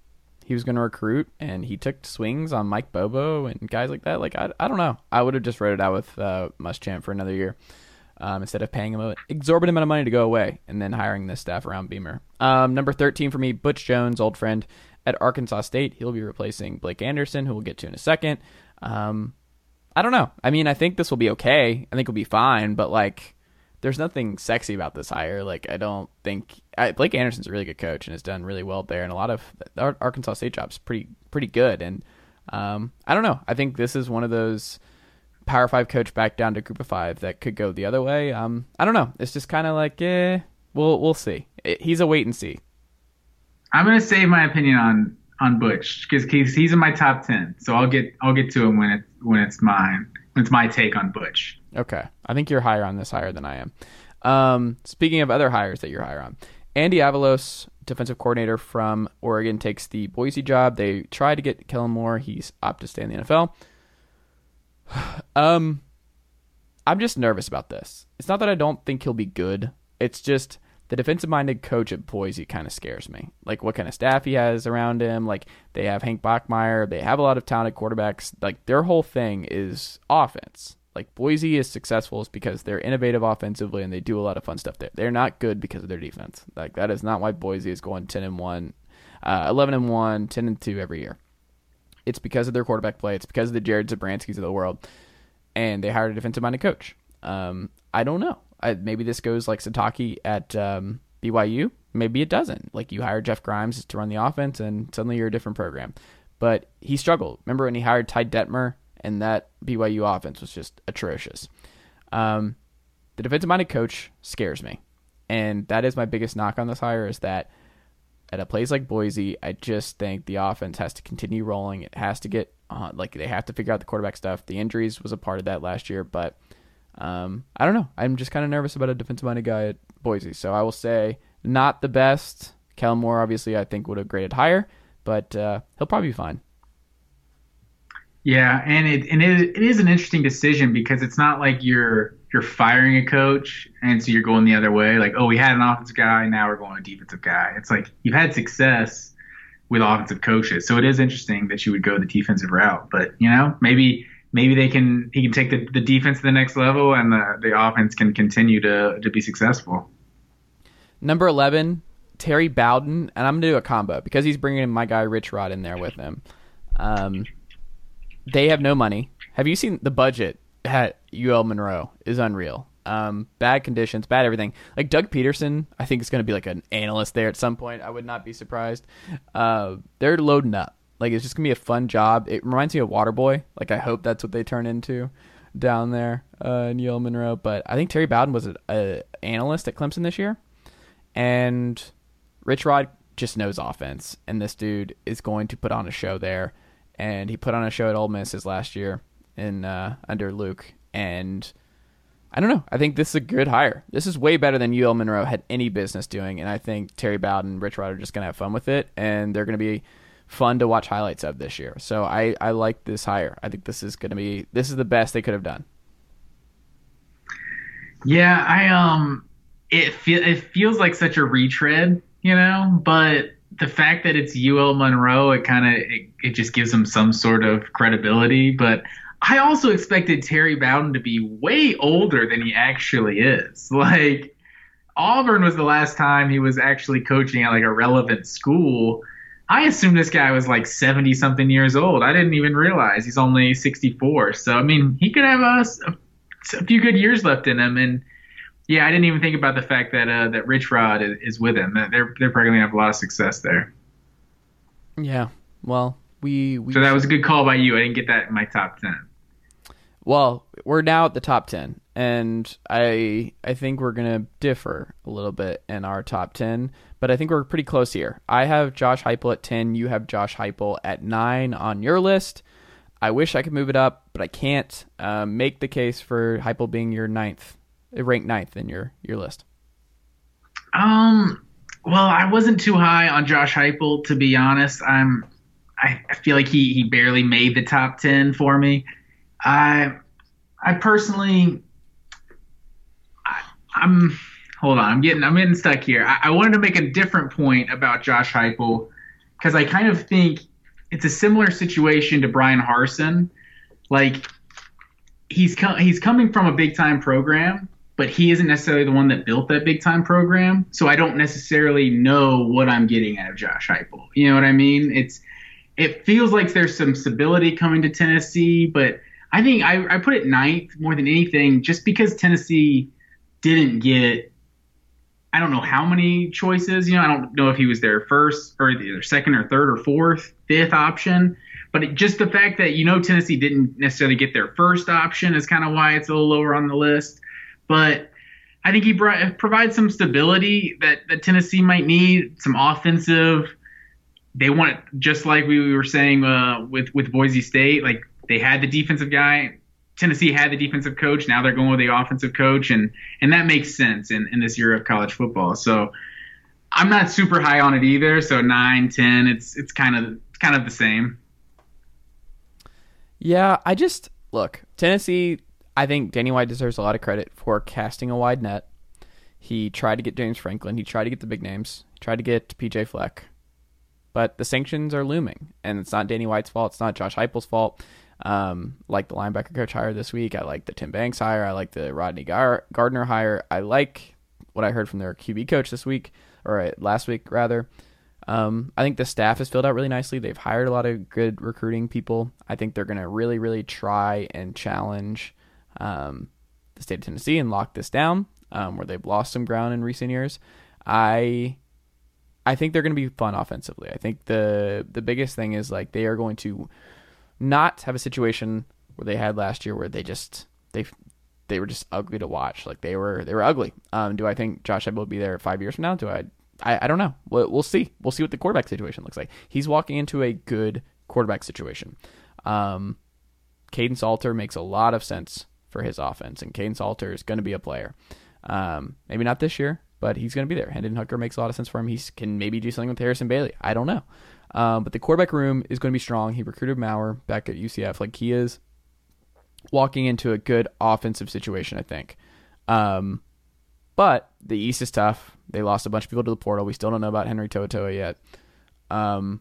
he was going to recruit, and he took swings on Mike Bobo and guys like that. Like, I, I don't know. I would have just wrote it out with uh, Muschamp for another year um, instead of paying him an exorbitant amount of money to go away and then hiring this staff around Beamer. Um, number thirteen for me, Butch Jones, old friend at Arkansas State. He'll be replacing Blake Anderson, who we'll get to in a second. Um, I don't know. I mean, I think this will be okay. I think it'll be fine, but like, there's nothing sexy about this hire. Like, I don't think I, Blake Anderson's a really good coach and has done really well there, and a lot of the Arkansas State job's pretty pretty good. And um, I don't know. I think this is one of those Power Five coach back down to Group of Five that could go the other way. Um, I don't know. It's just kind of like, eh, we'll we'll see. It, he's a wait and see. I'm gonna save my opinion on on Butch because he's, he's in my top ten. So I'll get I'll get to him when it when it's mine. When it's my take on Butch. Okay. I think you're higher on this hire than I am. Um, speaking of other hires that you're higher on, Andy Avalos, defensive coordinator from Oregon, takes the Boise job. They tried to get Kellen Moore. He's opted to stay in the N F L. um, I'm just nervous about this. It's not that I don't think he'll be good. It's just the defensive-minded coach at Boise kind of scares me. Like, what kind of staff he has around him. Like, they have Hank Bachmeier. They have a lot of talented quarterbacks. Like, their whole thing is offense. Like, Boise is successful is because they're innovative offensively and they do a lot of fun stuff there. They're not good because of their defense. Like, that is not why Boise is going ten and one, uh, eleven and one, ten and two every year. It's because of their quarterback play. It's because of the Jared Zabranskis of the world. And they hired a defensive-minded coach. Um, I don't know. I, maybe this goes like Sataki at um, B Y U. Maybe it doesn't. Like, you hire Jeff Grimes to run the offense and suddenly you're a different program. But he struggled. Remember when he hired Ty Detmer? And that B Y U offense was just atrocious. Um, the defensive-minded coach scares me. And that is my biggest knock on this hire, is that at a place like Boise, I just think the offense has to continue rolling. It has to get, uh, like, they have to figure out the quarterback stuff. The injuries was a part of that last year. But um, I don't know. I'm just kind of nervous about a defensive-minded guy at Boise. So I will say not the best. Kellen Moore, obviously, I think would have graded higher. But uh, he'll probably be fine. Yeah, and it and it, it is an interesting decision because it's not like you're you're firing a coach and so you're going the other way. Like, oh, we had an offensive guy, now we're going a defensive guy. It's like you've had success with offensive coaches, so it is interesting that you would go the defensive route. But you know, maybe maybe they can he can take the, the defense to the next level and the the offense can continue to to be successful. Number eleven, Terry Bowden, and I'm gonna do a combo because he's bringing my guy Rich Rod in there with him. Um. They have no money. Have you seen the budget at U L Monroe? Is unreal. Um, bad conditions, bad everything. Like Doug Peterson, I think is going to be like an analyst there at some point. I would not be surprised. Uh, they're loading up. Like, it's just going to be a fun job. It reminds me of Waterboy. Like, I hope that's what they turn into down there uh, in U L Monroe. But I think Terry Bowden was an analyst at Clemson this year. And Rich Rod just knows offense. And this dude is going to put on a show there. And he put on a show at Ole Miss his last year in uh, under Luke. And I don't know. I think this is a good hire. This is way better than U L Monroe had any business doing. And I think Terry Bowden and Rich Rod are just going to have fun with it. And they're going to be fun to watch highlights of this year. So I, I like this hire. I think this is going to be, this is the best they could have done. Yeah, I um, it feel it feels like such a retread, you know, but the fact that it's U L Monroe, it kind of it, it just gives them some sort of credibility. But I also expected Terry Bowden to be way older than he actually is. Like, Auburn was the last time he was actually coaching at like a relevant school. I assumed this guy was like seventy something years old. I didn't even realize he's only sixty-four. So I mean, he could have a, a few good years left in him. And yeah, I didn't even think about the fact that uh, that Rich Rod is, is with him. They're they're probably gonna have a lot of success there. Yeah, well, we, we so that was a good call by you. I didn't get that in my top ten. Well, we're now at the top ten, and I I think we're gonna differ a little bit in our top ten, but I think we're pretty close here. I have Josh Heupel at ten. You have Josh Heupel at nine on your list. I wish I could move it up, but I can't. Um, make the case for Heupel being your ninth. Ranked ninth in your, your list. Um, well, I wasn't too high on Josh Heupel, to be honest. I'm, I, I feel like he, he barely made the top ten for me. I, I personally, I, I'm, hold on, I'm getting, I'm getting stuck here. I, I wanted to make a different point about Josh Heupel because I kind of think it's a similar situation to Brian Harsin. Like he's com- he's coming from a big time program, but he isn't necessarily the one that built that big time program. So I don't necessarily know what I'm getting out of Josh Heupel. You know what I mean? It's it feels like there's some stability coming to Tennessee, but I think I, I put it ninth more than anything, just because Tennessee didn't get, I don't know how many choices. You know, I don't know if he was their first or either second or third or fourth, fifth option. But it, just the fact that, you know, Tennessee didn't necessarily get their first option is kind of why it's a little lower on the list. But I think he brought, provides some stability that, that Tennessee might need, some offensive. They want it, just like we were saying uh, with, with Boise State, like they had the defensive guy. Tennessee had the defensive coach. Now they're going with the offensive coach, and and that makes sense in, in this year of college football. So I'm not super high on it either. So nine, ten, it's it's kind of it's kind of the same. Yeah, I just look Tennessee. I think Danny White deserves a lot of credit for casting a wide net. He tried to get James Franklin. He tried to get the big names. He tried to get P J Fleck, but the sanctions are looming, and it's not Danny White's fault. It's not Josh Heupel's fault. Um, like the linebacker coach hire this week. I like the Tim Banks hire. I like the Rodney Gar- Gardner hire. I like what I heard from their Q B coach this week, or uh, last week rather. Um, I think the staff is filled out really nicely. They've hired a lot of good recruiting people. I think they're going to really, really try and challenge um, the state of Tennessee and lock this down, um, where they've lost some ground in recent years. I I think they're going to be fun offensively. I think the the biggest thing is like they are going to not have a situation where they had last year where they just they they were just ugly to watch. Like they were they were ugly. Um, do I think Josh Heupel will be there five years from now? Do I? I, I don't know. We'll, we'll see. We'll see what the quarterback situation looks like. He's walking into a good quarterback situation. Um, Caden Salter makes a lot of sense for his offense, and Caden Salter is going to be a player. Um, maybe not this year, but he's going to be there. Hendon Hooker makes a lot of sense for him. He can maybe do something with Harrison Bailey. I don't know. Um, but the quarterback room is going to be strong. He recruited Maurer back at U C F. Like he is walking into a good offensive situation, I think. Um, but the East is tough. They lost a bunch of people to the portal. We still don't know about Henry To'oTo'o yet. Um,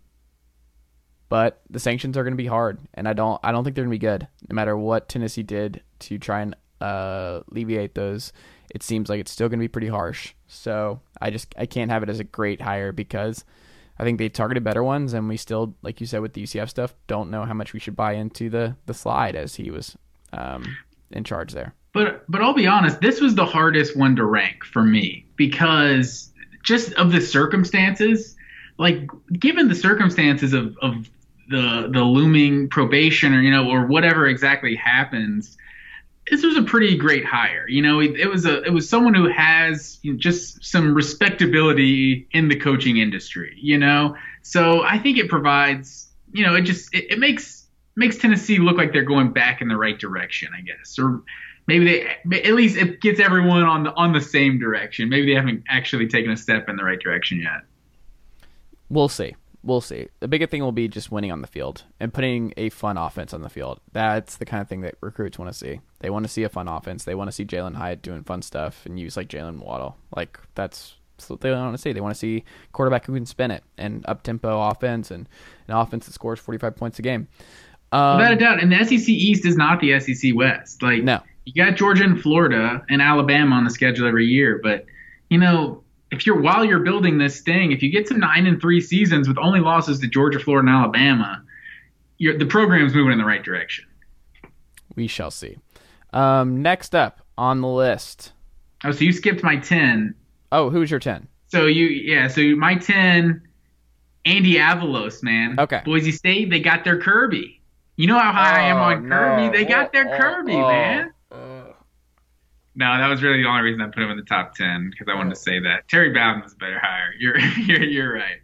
but the sanctions are going to be hard, and I don't I don't think they're going to be good. No matter what Tennessee did to try and uh, alleviate those, it seems like it's still going to be pretty harsh. So I just I can't have it as a great hire because I think they targeted better ones, and we still, like you said with the U C F stuff, don't know how much we should buy into the, the slide as he was um, in charge there. But but I'll be honest, this was the hardest one to rank for me because just of the circumstances, like given the circumstances of, of the the looming probation or you know or whatever exactly happens, this was a pretty great hire. You know, it, it was a it was someone who has you know, just some respectability in the coaching industry. You know, so I think it provides. You know, it just it, it makes makes Tennessee look like they're going back in the right direction, I guess, or maybe they at least it gets everyone on the on the same direction. Maybe they haven't actually taken a step in the right direction yet. We'll see. We'll see. The biggest thing will be just winning on the field and putting a fun offense on the field. That's the kind of thing that recruits want to see. They want to see a fun offense. They want to see Jalen Hyatt doing fun stuff and use like Jalen Waddle. Like that's, that's what they want to see. They want to see a quarterback who can spin it and up-tempo offense and an offense that scores forty-five points a game. Um, Without a doubt. And the S E C East is not the S E C West. Like no. You got Georgia and Florida and Alabama on the schedule every year. But, you know, if you're while you're building this thing, if you get to nine and three seasons with only losses to Georgia, Florida, and Alabama, you're, the program's moving in the right direction. We shall see. Um, next up on the list. Oh, so you skipped my ten. Oh, who's your ten? So you, yeah, so my ten, Andy Avalos, man. Okay. Boise State, they got their Kirby. You know how high oh, I am on no. Kirby? They got their oh, Kirby, oh, man. Oh. No, that was really the only reason I put him in the top ten because I wanted to say that Terry Bowden was a better hire. You're you're you're right.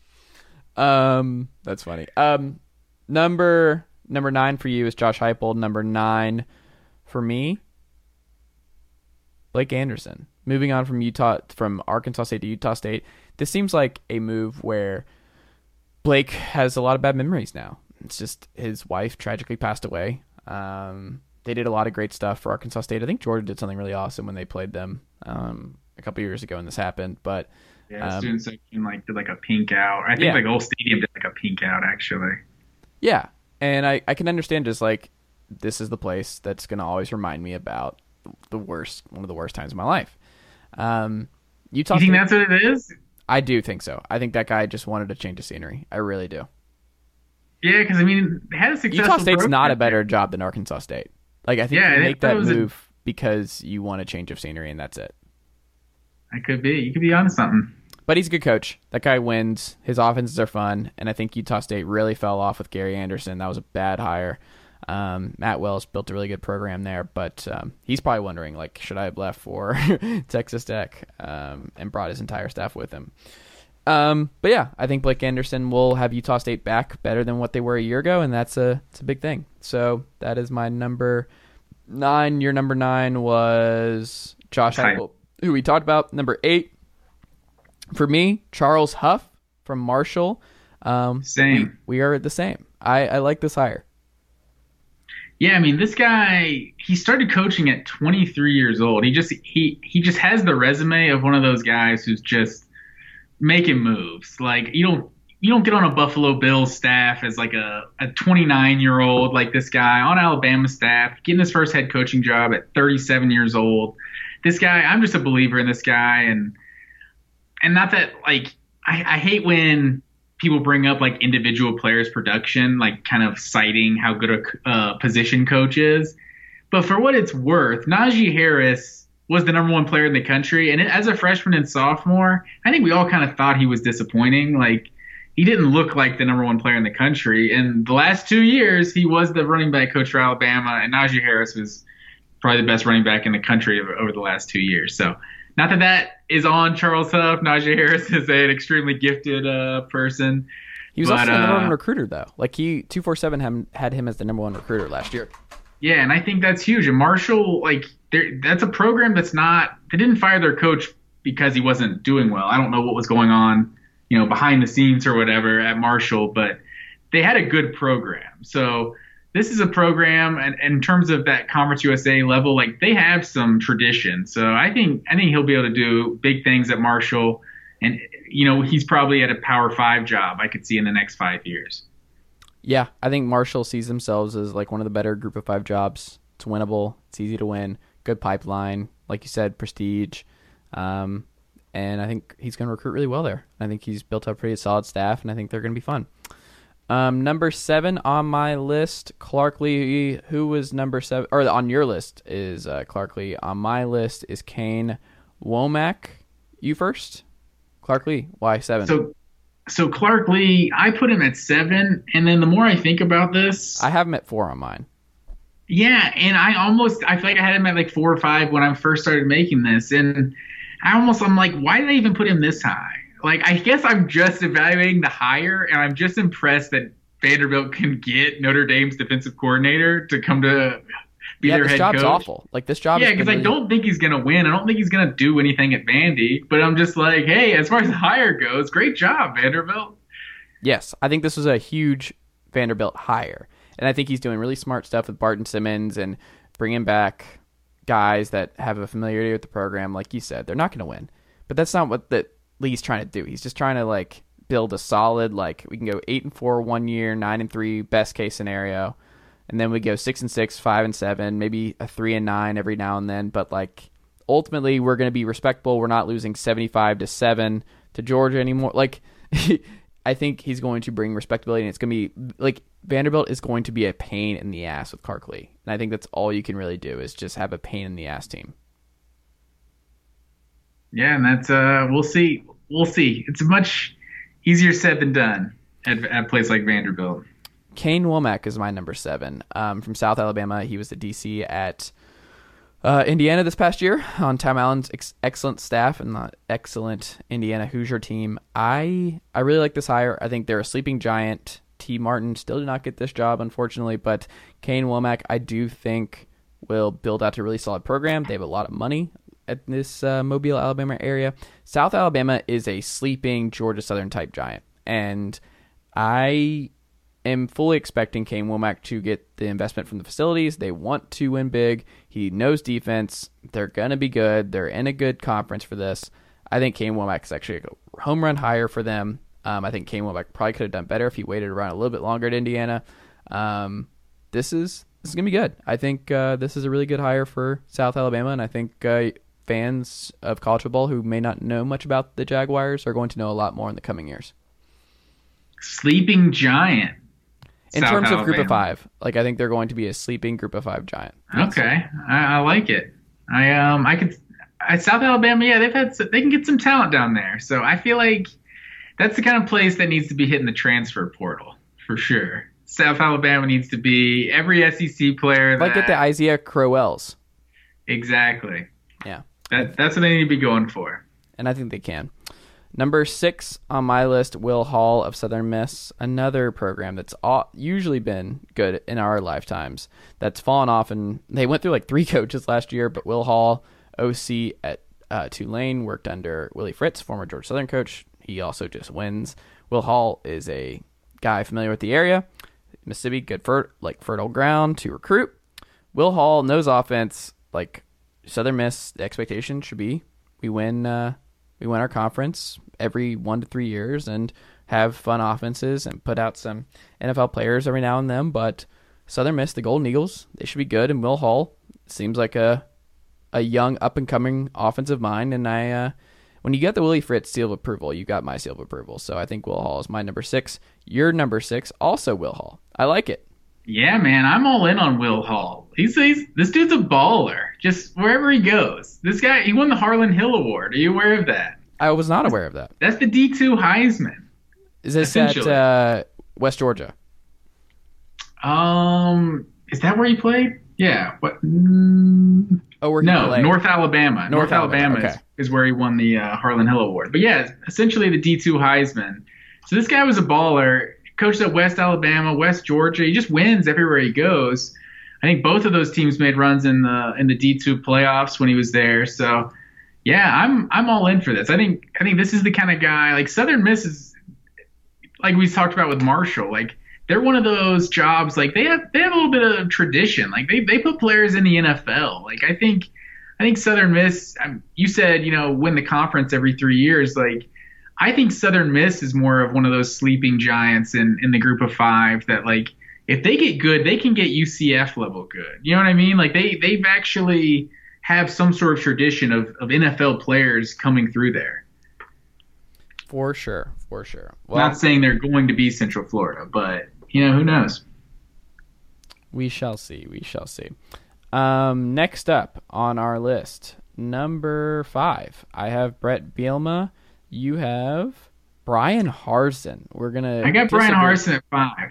Um, that's funny. Um, number number nine for you is Josh Heupel. Number nine for me, Blake Anderson. Moving on from Utah, from Arkansas State to Utah State. This seems like a move where Blake has a lot of bad memories now. It's just his wife tragically passed away. Um. They did a lot of great stuff for Arkansas State. I think Georgia did something really awesome when they played them um, a couple years ago when this happened. But Yeah, Um, student section like did like a pink out. I think Yeah. like the whole stadium did like a pink out actually. Yeah, and I, I can understand just like this is the place that's going to always remind me about the worst, one of the worst times of my life. Um, Utah You think State- that's what it is? I do think so. I think that guy just wanted to change the scenery. I really do. Yeah, because I mean, they had a successful. Utah State's program. not a better job than Arkansas State. Like I think Yeah, you I make thought it that was a- move because you want a change of scenery, and that's it. I could be. You could be onto something. But he's a good coach. That guy wins. His offenses are fun, and I think Utah State really fell off with Gary Anderson. That was a bad hire. Um, Matt Wells built a really good program there, but um, he's probably wondering, like, should I have left for Texas Tech um, and brought his entire staff with him? Um, but yeah, I think Blake Anderson will have Utah State back better than what they were a year ago, and that's a it's a big thing. So that is my number nine. Your number nine was Josh Heupel, who we talked about. Number eight. For me, Charles Huff from Marshall. Um, Same. We, we are the same. I, I like this hire. Yeah, I mean, this guy, he started coaching at twenty-three years old. He just he he just has the resume of one of those guys who's just making moves. Like you don't you don't get on a Buffalo Bills staff as like a a twenty-nine year old like this guy on Alabama staff, getting his first head coaching job at thirty-seven years old. This guy, I'm just a believer in this guy, and and not that like I, I hate when people bring up like individual players' production, like kind of citing how good a uh, position coach is. But for what it's worth, Najee Harris was the number one player in the country, and as a freshman and sophomore, I think we all kind of thought he was disappointing. Like he didn't look like the number one player in the country. And the last two years, he was the running back coach for Alabama, and Najee Harris was probably the best running back in the country over, over the last two years. So not that that is on Charles Huff. Najee Harris is an extremely gifted uh, person. He was but, also the number uh, one recruiter, though. Like he two forty-seven had, had him as the number one recruiter last year. Yeah, and I think that's huge. And Marshall, like, that's a program that's not – they didn't fire their coach because he wasn't doing well. I don't know what was going on, you know, behind the scenes or whatever at Marshall, but they had a good program. So this is a program, and in terms of that Conference U S A level, like they have some tradition. So I think I think he'll be able to do big things at Marshall, and you know he's probably at a Power Five job I could see in the next five years. Yeah, I think Marshall sees themselves as like one of the better Group of Five jobs. It's winnable. It's easy to win. Good pipeline, like you said, prestige, um, and I think he's going to recruit really well there. I think he's built up a pretty solid staff, and I think they're going to be fun. Um, number seven on my list, Clark Lee. Who was number seven? Or on your list is uh, Clark Lee. On my list is Kane Womack. You first, Clark Lee. Why seven? So, so Clark Lee, I put him at seven, and then the more I think about this, I have him at four on mine. yeah, and I almost I feel like I had him at like four or five when I first started making this, and I almost I'm like, why did I even put him this high? Like, I guess I'm just evaluating the hire, and I'm just impressed that Vanderbilt can get Notre Dame's defensive coordinator to come to be Yeah, their this head job's coach. awful. Like this job. Yeah, has because been I really- don't think he's going to win. I don't think he's going to do anything at Vandy. But I'm just like, hey, as far as the hire goes, great job, Vanderbilt. Yes, I think this was a huge Vanderbilt hire. And I think he's doing really smart stuff with Barton Simmons and bringing back guys that have a familiarity with the program. Like you said, they're not going to win. But that's not what the Lee's trying to do. He's just trying to like build a solid, like we can go eight and four one year, nine and three, best case scenario. And then we go six and six, five and seven, maybe a three and nine every now and then. But like ultimately we're going to be respectable. We're not losing seventy-five to seven to Georgia anymore. Like I think he's going to bring respectability, and it's going to be like Vanderbilt is going to be a pain in the ass with Clark Lee. And I think that's all you can really do is just have a pain in the ass team. Yeah, and that's uh, we'll see. We'll see. It's much easier said than done at, at a place like Vanderbilt. Kane Womack is my number seven. Um, from South Alabama, he was the D C at uh, Indiana this past year on Tom Allen's ex- excellent staff and the excellent Indiana Hoosier team. I I really like this hire. I think they're a sleeping giant. T. Martin still did not get this job, unfortunately, but Kane Womack, I do think, will build out a really solid program. They have a lot of money at this uh, Mobile, Alabama area. South Alabama is a sleeping Georgia Southern type giant, and I am fully expecting Kane Womack to get the investment from the facilities. They want to win big. He knows defense. They're going to be good. They're in a good conference for this. I think Kane Womack is actually a home run hire for them. Um, I think Kane Womack probably could have done better if he waited around a little bit longer at Indiana. Um, this is this is gonna be good. I think uh, this is a really good hire for South Alabama, and I think uh, fans of college football who may not know much about the Jaguars are going to know a lot more in the coming years. Sleeping giant. In South terms Alabama. of group of five, like I think they're going to be a sleeping group of five giant. Okay, I, I like it. I um I could I, South Alabama, yeah, they've had they can get some talent down there. So I feel like that's the kind of place that needs to be hitting the transfer portal for sure. South Alabama needs to be every S E C player. Like that, get the Isaiah Crowells. Exactly. Yeah, that that's what they need to be going for. And I think they can. Number six on my list, Will Hall of Southern Miss, another program that's all, usually been good in our lifetimes. That's fallen off, and they went through like three coaches last year. But Will Hall, O C at uh, Tulane, worked under Willie Fritz, former Georgia Southern coach. He also just wins. Will Hall is a guy familiar with the area. Mississippi, good for like fertile ground to recruit. Will Hall knows offense. Like Southern Miss, the expectation should be we win. Uh, we win our conference every one to three years and have fun offenses and put out some N F L players every now and then. But Southern Miss, the Golden Eagles, they should be good. And Will Hall seems like a a young up and coming offensive mind. And I, uh, when you get the Willie Fritz seal of approval, you got my seal of approval. So I think Will Hall is my number six. Your number six, also Will Hall. I like it. Yeah, man, I'm all in on Will Hall. He's, he's this dude's a baller. Just wherever he goes, this guy he won the Harlan Hill Award. Are you aware of that? I was not aware of that. That's the D two Heisman. Is this at uh, West Georgia? Um, is that where he played? Yeah. What? Mm, oh, where he no, played? North Alabama. North, North Alabama, Alabama okay. is, is where he won the uh, Harlan Hill Award. But yeah, essentially the D two Heisman. So this guy was a baller. Coached at West Alabama, West Georgia. He just wins everywhere he goes. I think both of those teams made runs in the in the D two playoffs when he was there. So, yeah, I'm I'm all in for this. I think I think this is the kind of guy like Southern Miss is, like we talked about with Marshall. Like they're one of those jobs. Like they have they have a little bit of tradition. Like they they put players in the N F L. Like I think I think Southern Miss. Um, you said you know win the conference every three years. Like. I think Southern Miss is more of one of those sleeping giants in, in the group of five that, like, if they get good, they can get U C F level good. You know what I mean? Like, they, they've actually have some sort of tradition of, of N F L players coming through there. For sure. For sure. Well, not saying they're going to be Central Florida, but, you know, who knows? We shall see. We shall see. Um, next up on our list, number five, I have Brett Bielema. You have Brian Harsin. We're gonna. I got disagree. Brian Harsin at five.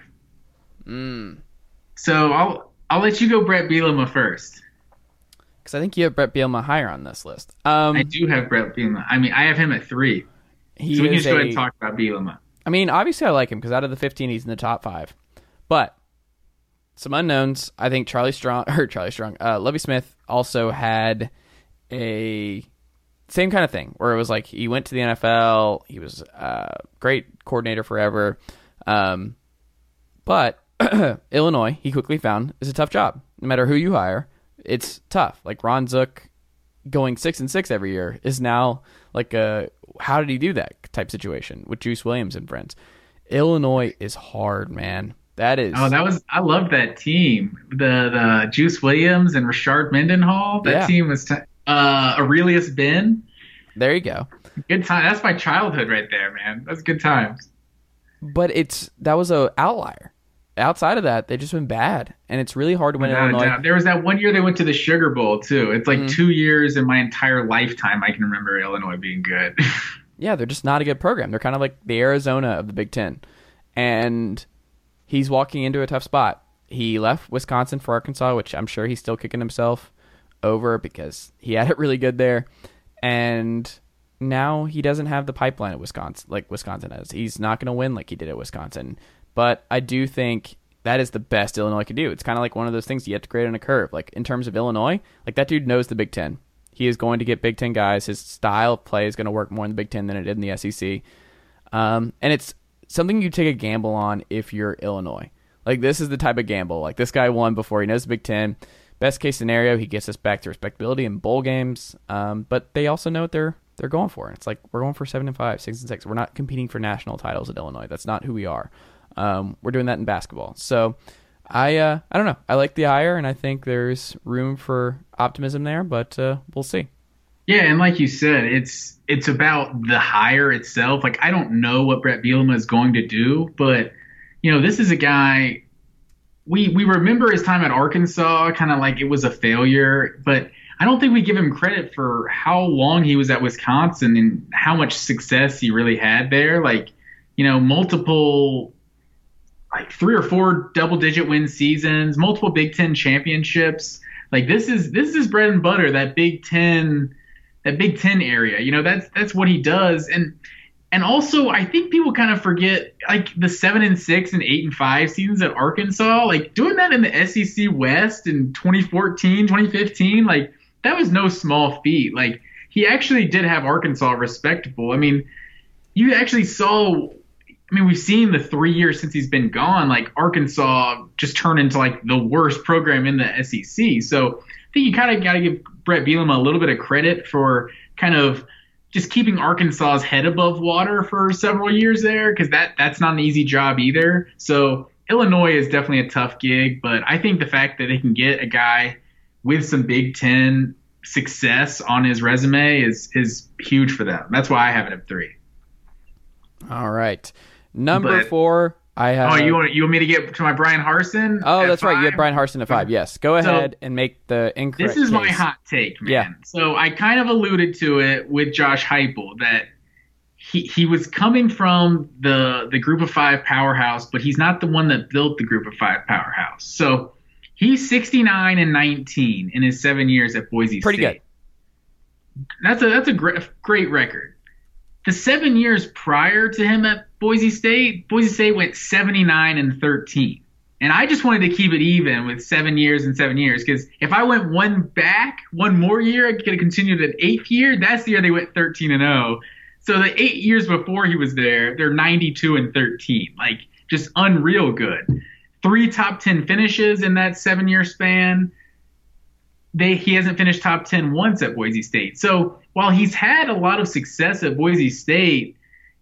Mm. So I'll I'll let you go, Brett Bielema first. Because I think you have Brett Bielema higher on this list. Um, I do have Brett Bielema. I mean, I have him at three. He so we can is just go a, ahead and talk about Bielema. I mean, obviously I like him because out of the fifteen, he's in the top five. But some unknowns. I think Charlie Strong or Charlie Strong, uh, Lovie Smith also had a. Same kind of thing, where it was like he went to the N F L, he was a great coordinator forever, um, but Illinois, he quickly found, is a tough job. No matter who you hire, it's tough. Like Ron Zook going six and six every year is now like a how did he do that type situation with Juice Williams and friends. Illinois is hard, man. That is. Oh, that was I loved that team. The the Juice Williams and Rashard Mendenhall. That yeah. team was. T- Uh, Aurelius Ben. There you go. Good time. That's my childhood right there, man. That's good times. But it's that was a outlier. Outside of that, they've just been bad, and it's really hard to win in Without a Illinois. doubt. There was that one year they went to the Sugar Bowl too. It's like Mhm. two years in my entire lifetime I can remember Illinois being good. Yeah, they're just not a good program. They're kind of like the Arizona of the Big Ten, and he's walking into a tough spot. He left Wisconsin for Arkansas, which I'm sure he's still kicking himself over because he had it really good there, and now he doesn't have the pipeline at Wisconsin like Wisconsin has. He's not going to win like he did at Wisconsin, but I do think that is the best Illinois could do. It's kind of like one of those things you have to grade on a curve. Like in terms of Illinois, like that dude knows the Big Ten. He is going to get Big Ten guys. His style of play is going to work more in the Big Ten than it did in the S E C, um, and it's something you take a gamble on if you're Illinois. Like this is the type of gamble. Like this guy won before he knows the Big Ten. Best case scenario, he gets us back to respectability in bowl games, um, but they also know what they're they're going for it. It's like we're going for seven and five, six and six. We're not competing for national titles at Illinois. That's not who we are. Um, we're doing that in basketball. So I uh, I don't know. I like the hire, and I think there's room for optimism there, but uh, we'll see. Yeah, and like you said, it's it's about the hire itself. Like, I don't know what Brett Bielema is going to do, but, you know, this is a guy, we, we remember his time at Arkansas kind of like it was a failure, but I don't think we give him credit for how long he was at Wisconsin and how much success he really had there. Like, you know, multiple, like three or four double-digit win seasons, multiple Big Ten championships. Like, this is this is bread and butter, that Big Ten – that Big Ten area, you know, that's that's what he does. And and also I think people kind of forget like the seven and six and eight and five seasons at Arkansas, like doing that in the S E C West in twenty fourteen, twenty fifteen, like that was no small feat. Like, he actually did have Arkansas respectable. I mean, you actually saw, I mean, we've seen the three years since he's been gone, like Arkansas just turn into like the worst program in the S E C. So I think you kind of got to give Brett Bielema a little bit of credit for kind of just keeping Arkansas's head above water for several years there, because that, that's not an easy job either. So Illinois is definitely a tough gig, but I think the fact that they can get a guy with some Big Ten success on his resume is is huge for them. That's why I have it at three. All right. Number But- four, I have. Oh, you want you want me to get to my Brian Harsin? Oh, at that's right. You had five? Brian Harsin at five. Yes. Go So, ahead and make the incorrect This is my case. hot take, man. Yeah. So I kind of alluded to it with Josh Heupel that he he was coming from the the Group of Five powerhouse, but he's not the one that built the Group of Five powerhouse. So he's sixty-nine and nineteen in his seven years at Boise Pretty State. Good. That's a that's a great great record. The seven years prior to him at Boise State, Boise State went seventy-nine and thirteen. And I just wanted to keep it even with seven years and seven years, because if I went one back, one more year, I could have continued an eighth year. That's the year they went thirteen and oh. So the eight years before he was there, they're ninety-two and thirteen. Like, just unreal good. Three top ten finishes in that seven-year span. They he hasn't finished top ten once at Boise State. So while he's had a lot of success at Boise State,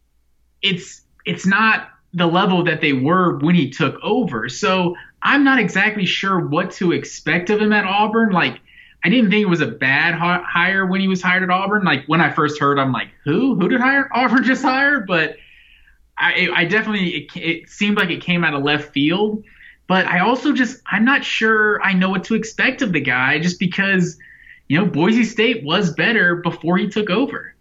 it's it's not the level that they were when he took over. So I'm not exactly sure what to expect of him at Auburn. Like, I didn't think it was a bad hi- hire when he was hired at Auburn. Like, when I first heard, I'm like, who? Who did hire Auburn just hire? But I, I definitely, it, it seemed like it came out of left field. But I also just, I'm not sure I know what to expect of the guy, just because, you know, Boise State was better before he took over.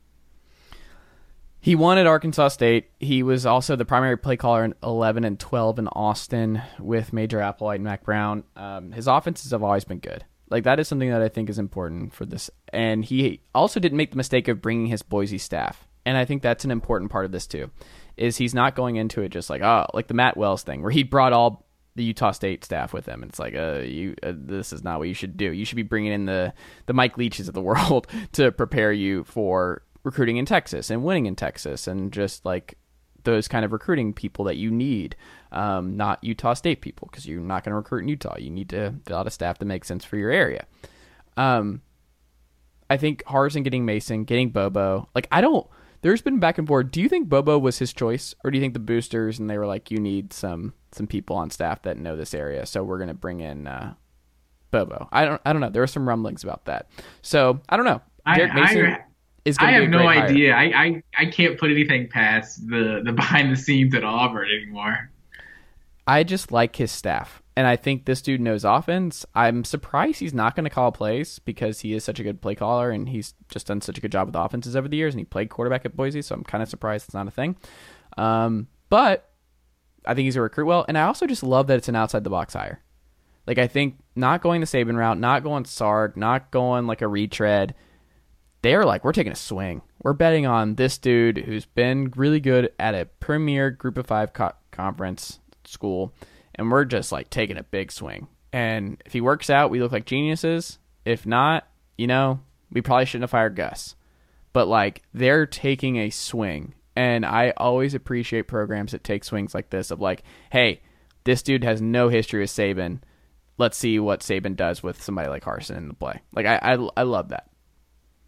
He won at Arkansas State. He was also the primary play caller in eleven and twelve in Austin with Major Applewhite and Mac Brown. Um, his offenses have always been good. Like, that is something that I think is important for this. And he also didn't make the mistake of bringing his Boise staff. And I think that's an important part of this too, is he's not going into it just like, oh, like the Matt Wells thing, where he brought all the Utah State staff with him. And it's like, uh, you, uh, this is not what you should do. You should be bringing in the, the Mike Leaches of the world to prepare you for recruiting in Texas and winning in Texas, and just like those kind of recruiting people that you need, um, not Utah State people, because you're not going to recruit in Utah. You need to fill out a staff that makes sense for your area. Um, I think Harsin getting Mason, getting Bobo, like I don't, there's been back and forth. Do you think Bobo was his choice, or do you think the boosters and they were like, you need some some people on staff that know this area, so we're going to bring in uh, Bobo? I don't I don't know. There were some rumblings about that. So I don't know. Derek I, Mason I, is I going to be have a no great hire. idea. I, I, I can't put anything past the, the behind the scenes at Auburn anymore. I just like his staff, and I think this dude knows offense. I'm surprised he's not going to call plays, because he is such a good play caller, and he's just done such a good job with offenses over the years, and he played quarterback at Boise, so I'm kind of surprised it's not a thing. Um, but I think he's a recruit well, and I also just love that it's an outside-the-box hire. Like, I think not going the Saban route, not going Sark, not going like a retread, they're like, we're taking a swing. We're betting on this dude who's been really good at a premier Group of Five co- conference school, and we're just like taking a big swing. And if he works out, we look like geniuses. If not, you know, we probably shouldn't have fired Gus. But like, they're taking a swing, and I always appreciate programs that take swings like this, of like, hey, this dude has no history with Saban. Let's see what Saban does with somebody like Harsin in the play. Like, I I, I love that.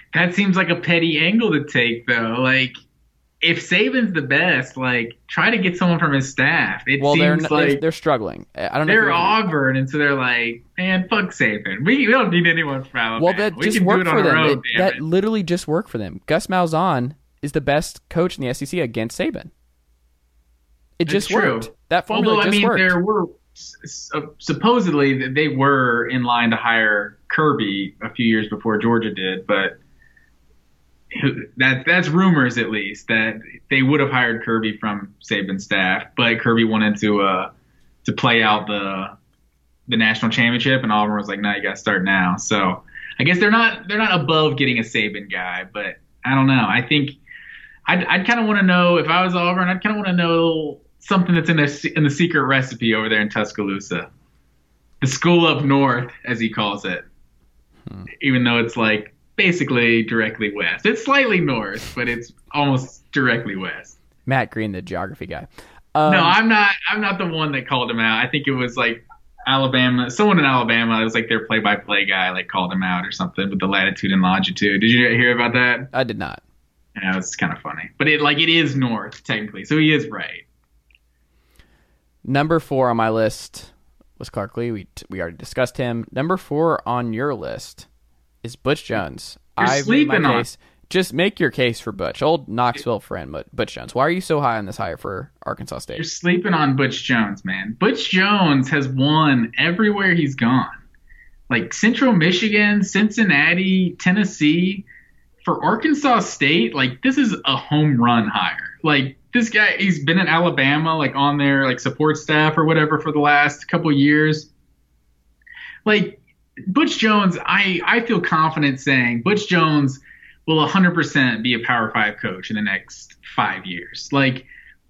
that seems like a petty angle to take, though. Like, if Saban's the best, like, try to get someone from his staff. It well, seems they're, like they're, they're struggling. I don't know. They're Auburn, and so they're like, man, fuck Saban. We, we don't need anyone from Alabama. Well, that we just can worked do it for on them. our own, It- damn that it. literally just worked for them. Gus Malzahn is the best coach in the S E C against Saban. It It's just true. worked. That formula Although, I just mean, worked. there were s- uh, supposedly they were in line to hire Kirby a few years before Georgia did, but who- that that's rumors at least that they would have hired Kirby from Saban's staff, but Kirby wanted to uh, to play out the the national championship, and Auburn was like, "No, you got to start now." So I guess they're not they're not above getting a Saban guy, but I don't know. I think I'd, I'd kind of want to know if I was Auburn. I'd kind of want to know something that's in the in the secret recipe over there in Tuscaloosa, the school up north, as he calls it. Hmm. Even though it's like basically directly west, it's slightly north, but it's almost directly west. Matt Green, the geography guy. Um, no, I'm not. I'm not the one that called him out. I think it was like Alabama. Someone in Alabama. It was like their play-by-play guy, like called him out or something with the latitude and longitude. Did you hear about that? I did not. Yeah, it's kind of funny, but it like it is north technically, so he is right. Number four on my list was Clark Lee. We we already discussed him. Number four on your list is Butch Jones. You're I've made my sleeping on. case. Just make your case for Butch. Old Knoxville friend, but Butch Jones. Why are you so high on this hire for Arkansas State? You're sleeping on Butch Jones, man. Butch Jones has won everywhere he's gone. Like Central Michigan, Cincinnati, Tennessee. For Arkansas State, like this is a home run hire. Like this guy, he's been in Alabama, like on their like support staff or whatever for the last couple years. Like Butch Jones, I, I feel confident saying Butch Jones will one hundred percent be a Power Five coach in the next five years. Like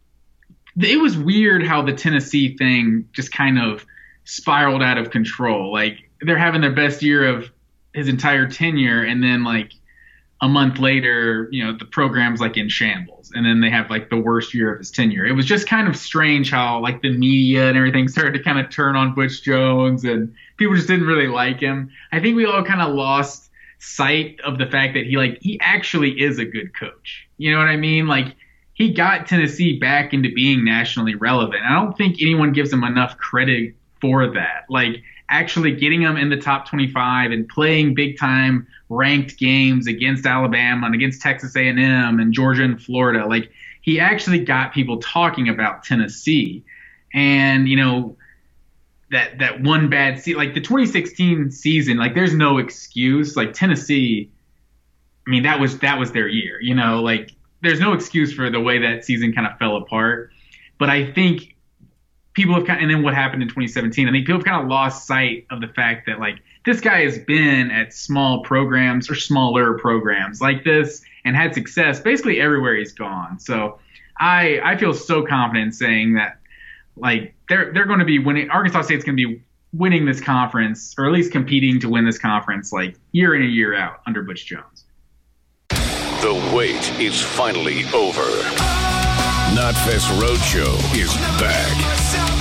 it was weird how the Tennessee thing just kind of spiraled out of control. Like they're having their best year of his entire tenure, and then like a month later, you know, the program's like in shambles, and then they have like the worst year of his tenure. It was just kind of strange how like the media and everything started to kind of turn on Butch Jones, and people just didn't really like him. I think we all kind of lost sight of the fact that he like he actually is a good coach. You know what I mean? Like he got Tennessee back into being nationally relevant. I don't think anyone gives him enough credit for that. Like actually getting them in the top twenty-five and playing big time ranked games against Alabama and against Texas A and M and Georgia and Florida. Like he actually got people talking about Tennessee. And, you know, that, that one bad season, like the twenty sixteen season, like there's no excuse. Like Tennessee, I mean, that was, that was their year, you know, like there's no excuse for the way that season kind of fell apart. But I think people have kind of, and then what happened in twenty seventeen, I think people have kind of lost sight of the fact that like this guy has been at small programs or smaller programs like this and had success basically everywhere he's gone. So I I feel so confident saying that like they're they're going to be winning. Arkansas State's going to be winning this conference, or at least competing to win this conference like year in and year out under Butch Jones. The wait is finally over. Knotfest Roadshow is back.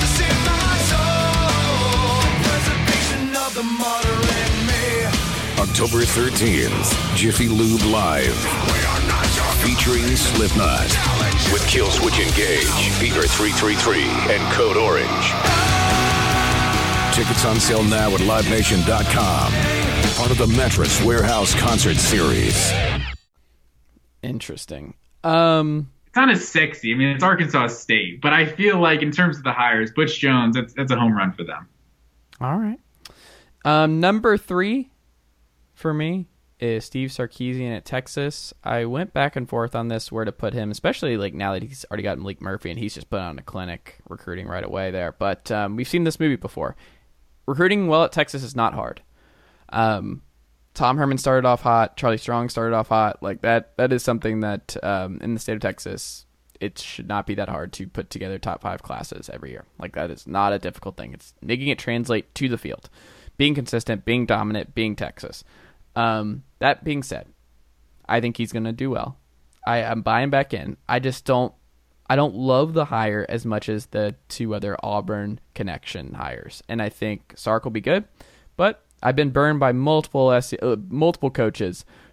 October thirteenth, Jiffy Lube Live. Featuring Slipknot. With Killswitch Engage, Fever three three three, and Code Orange. Tickets on sale now at live nation dot com. Part of the Mattress Warehouse Concert Series. Interesting. Um, it's not as sexy. I mean, it's Arkansas State, but I feel like in terms of the hires, Butch Jones, that's that's a home run for them. All right. Um, number three for me is Steve Sarkisian at Texas. I went back and forth on this, where to put him, especially like now that he's already got Malik Murphy and he's just put on a clinic recruiting right away there. But um, we've seen this movie before. Recruiting well at Texas is not hard. Um, Tom Herman started off hot. Charlie Strong started off hot. Like that. That is something that um, in the state of Texas, it should not be that hard to put together top five classes every year. Like that is not a difficult thing. It's making it translate to the field, being consistent, being dominant, being Texas. Um, that being said, I think he's going to do well. I, I'm buying back in. I just don't, I don't love the hire as much as the two other Auburn connection hires. And I think Sark will be good, but I've been burned by multiple S- uh, multiple coaches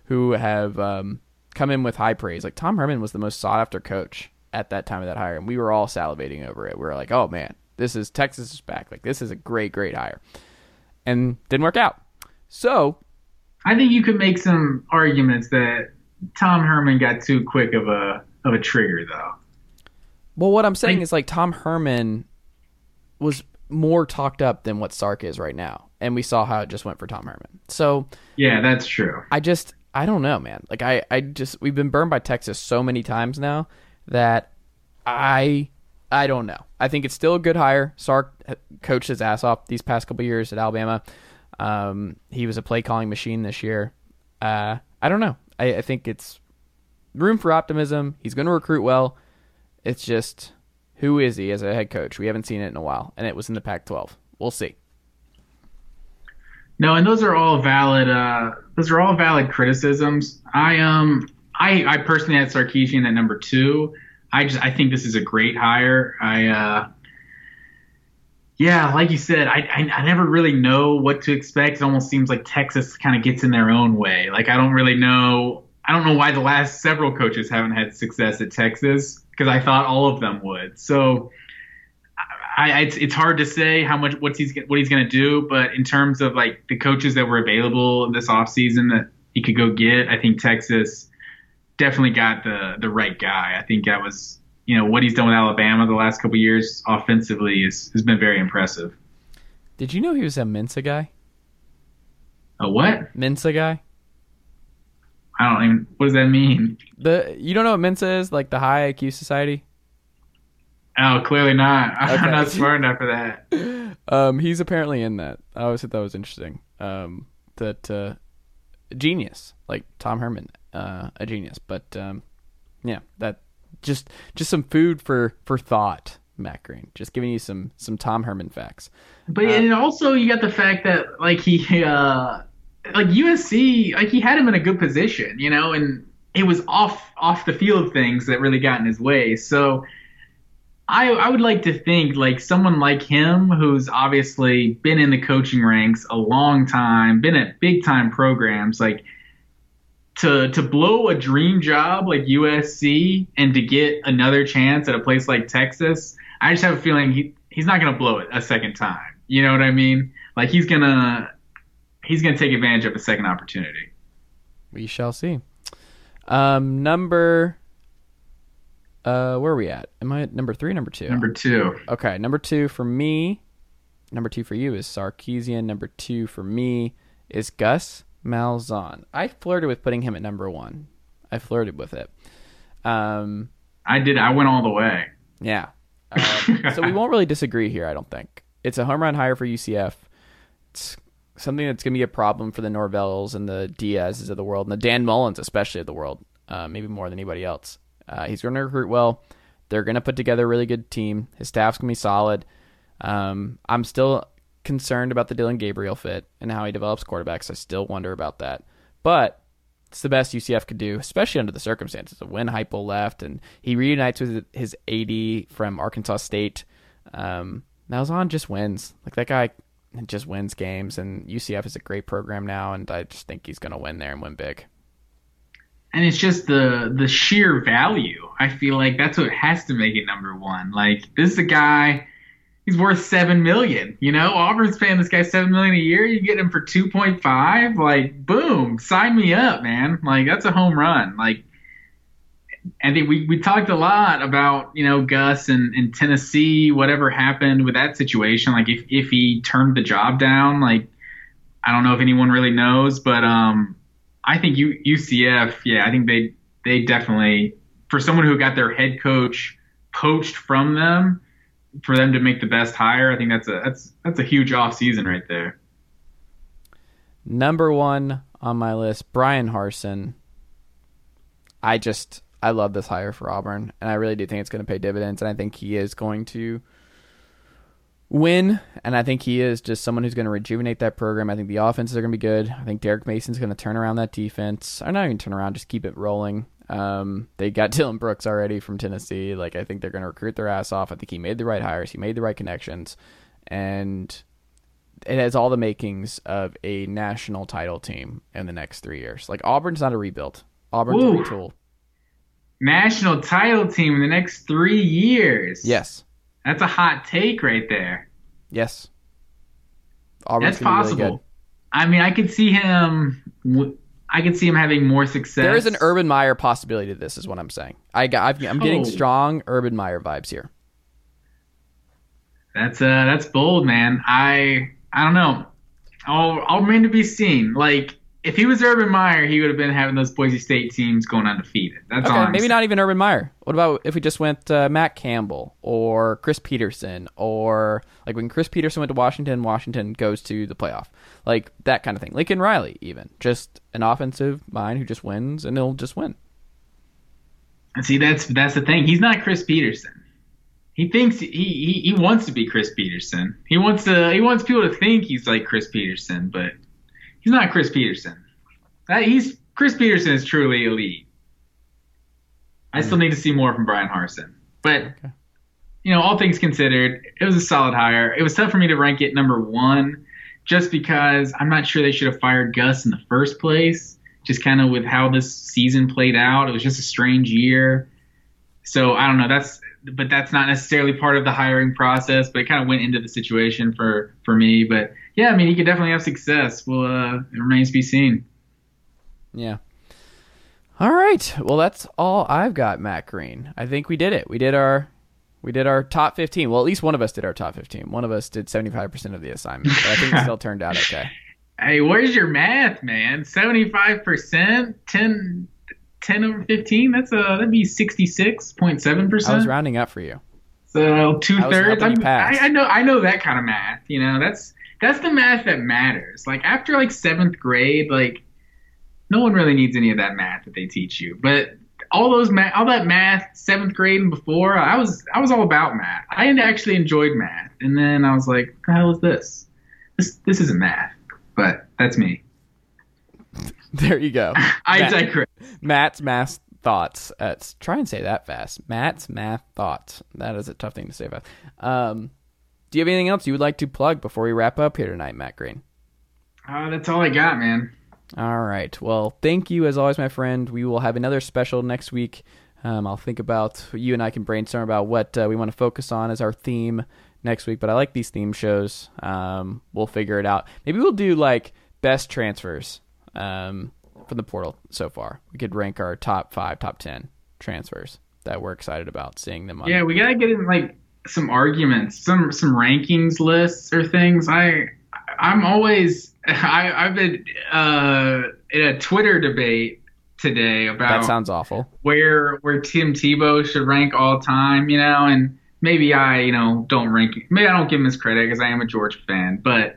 who have um, come in with high praise. Like Tom Herman was the most sought after coach at that time of that hire, and we were all salivating over it. We were like, oh man, this is Texas is back. Like this is a great, great hire, and didn't work out. So I think you could make some arguments that Tom Herman got too quick of a of a trigger, though. Well, what I'm saying I, is like Tom Herman was more talked up than what Sark is right now, and we saw how it just went for Tom Herman. So yeah, that's true. I just I don't know, man. Like I, I just we've been burned by Texas so many times now that I I don't know. I think it's still a good hire. Sark coached his ass off these past couple years at Alabama. Um, he was a play calling machine this year. Uh, I don't know. I, I think it's room for optimism. He's going to recruit well. It's just, who is he as a head coach? We haven't seen it in a while, and it was in the Pac twelve. We'll see. No, and those are all valid. Uh, those are all valid criticisms. I um, I, I personally had Sarkisian at number two. I just, I think this is a great hire. I, uh, yeah, like you said, I, I, I never really know what to expect. It almost seems like Texas kind of gets in their own way. Like I don't really know. I don't know why the last several coaches haven't had success at Texas, because I thought all of them would. So I, I, it's, it's hard to say how much what's he's what he's going to do. But in terms of like the coaches that were available this offseason that he could go get, I think Texas definitely got the the right guy. I think that was, you know, what he's done with Alabama the last couple of years offensively is, has been very impressive. Did you know he was a Mensa guy? A what? Mensa guy? I don't even. What does that mean? The you don't know what Mensa is? Like the High I Q Society? Oh, clearly not. Okay. I'm not smart enough for that. Um, he's apparently in that. I always thought that was interesting. Um, that uh, genius, like Tom Herman, uh, a genius. But um, yeah, that just just some food for, for thought, Matt Green. Just giving you some some Tom Herman facts. But uh, and also you got the fact that like he. Uh, Like U S C, like he had him in a good position, you know, and it was off off the field things that really got in his way. So I I would like to think like someone like him, who's obviously been in the coaching ranks a long time, been at big time programs, like to to blow a dream job like U S C and to get another chance at a place like Texas, I just have a feeling he he's not gonna blow it a second time. You know what I mean? Like he's gonna. He's going to take advantage of a second opportunity. We shall see. Um, number, uh, where are we at? Am I at number three or number two? Number two. Okay, number two for me, number two for you is Sarkisian. Number two for me is Gus Malzahn. I flirted with putting him at number one. I flirted with it. Um, I did. I went all the way. Yeah. Um, so we won't really disagree here, I don't think. It's a home run hire for U C F. It's something that's going to be a problem for the Norvells and the Diaz's of the world, and the Dan Mullins especially of the world, uh, maybe more than anybody else. Uh, he's going to recruit well. They're going to put together a really good team. His staff's going to be solid. Um, I'm still concerned about the Dylan Gabriel fit and how he develops quarterbacks. I still wonder about that. But it's the best U C F could do, especially under the circumstances of when Heupel left, and he reunites with his A D from Arkansas State. Um, Malzahn just wins. Like that guy just wins games, and U C F is a great program now, and I just think he's going to win there and win big. And it's just the the sheer value. I feel like that's what has to make it number one. Like this is a guy, he's worth seven million. You know, Auburn's paying this guy seven million a year. You get him for two point five. Like boom, sign me up, man. Like that's a home run. Like I think we, we talked a lot about, you know, Gus and, and Tennessee, whatever happened with that situation. Like if, if he turned the job down, like, I don't know if anyone really knows, but um, I think U, UCF, yeah, I think they, they definitely, for someone who got their head coach poached from them, for them to make the best hire, I think that's a, that's, that's a huge off season right there. Number one on my list, Brian Harsin. I just, I love this hire for Auburn, and I really do think it's going to pay dividends, and I think he is going to win, and I think he is just someone who's going to rejuvenate that program. I think the offenses are going to be good. I think Derek Mason's going to turn around that defense. Or not even turn around, just keep it rolling. Um, they got Dylan Brooks already from Tennessee. Like I think they're going to recruit their ass off. I think he made the right hires. He made the right connections, and it has all the makings of a national title team in the next three years. Like, Auburn's not a rebuild. Auburn's Ooh. a retool. National title team in the next three years. Yes. That's a hot take right there. Yes. Auburn's That's gonna be possible. really good. I mean, I could see him. I could see him having more success. There is an Urban Meyer possibility to this, is what I'm saying. I got, I've, I'm getting Oh. strong Urban Meyer vibes here. That's uh, that's bold, man. I I don't know. I'll I'll remain to be seen. Like, if he was Urban Meyer, he would have been having those Boise State teams going undefeated. That's all. Okay, I'm maybe saying. not even Urban Meyer. What about if we just went uh, Matt Campbell or Chris Peterson, or like when Chris Peterson went to Washington, Washington goes to the playoff, like that kind of thing. Lincoln Riley, even just an offensive mind who just wins, and he'll just win. And see, that's that's the thing. He's not Chris Peterson. He thinks he, he he wants to be Chris Peterson. He wants to he wants people to think he's like Chris Peterson, but he's not Chris Peterson. That, he's Chris Peterson is truly elite. I still need to see more from Brian Harsin, but Okay. you know, all things considered, it was a solid hire. It was tough for me to rank it number one, just because I'm not sure they should have fired Gus in the first place. Just kind of with how this season played out, it was just a strange year. So I don't know. That's but that's not necessarily part of the hiring process. But it kind of went into the situation for for me. But yeah, I mean, he could definitely have success. Well, uh, it remains to be seen. Yeah. All right. Well, that's all I've got, Matt Green. I think we did it. We did our we did our top fifteen. Well, at least one of us did our top fifteen. One of us did seventy-five percent of the assignment. But I think it still turned out okay. Hey, where's your math, man? seventy-five percent, ten, ten over fifteen. That's a that'd be sixty-six point seven I percent. was rounding up for you. So two I was thirds. helping you pass. I, I know. I know that kind of math. You know, that's that's the math that matters. Like after like seventh grade, like no one really needs any of that math that they teach you. But all those math, all that math, seventh grade and before, I was I was all about math. I actually enjoyed math, and then I was like, what the hell is this? This this isn't math. But that's me. There you go. I Matt, digress. Matt's math thoughts. Uh, try and say that fast. Matt's math thoughts. That is a tough thing to say fast. Um, do you have anything else you would like to plug before we wrap up here tonight, Matt Green? Uh, that's all I got, man. All right. Well, thank you as always, my friend. We will have another special next week. Um, I'll think about, you and I can brainstorm about what uh, we want to focus on as our theme next week, but I like these theme shows. Um, we'll figure it out. Maybe we'll do like best transfers um, from the portal so far. We could rank our top five, top ten transfers that we're excited about seeing them on. Yeah, we gotta get in like some arguments, some some rankings lists or things. I I'm always I I've been uh, in a Twitter debate today about That sounds awful. where where Tim Tebow should rank all time, you know, and maybe I, you know, don't rank. Maybe I don't give him his credit because I am a Georgia fan. But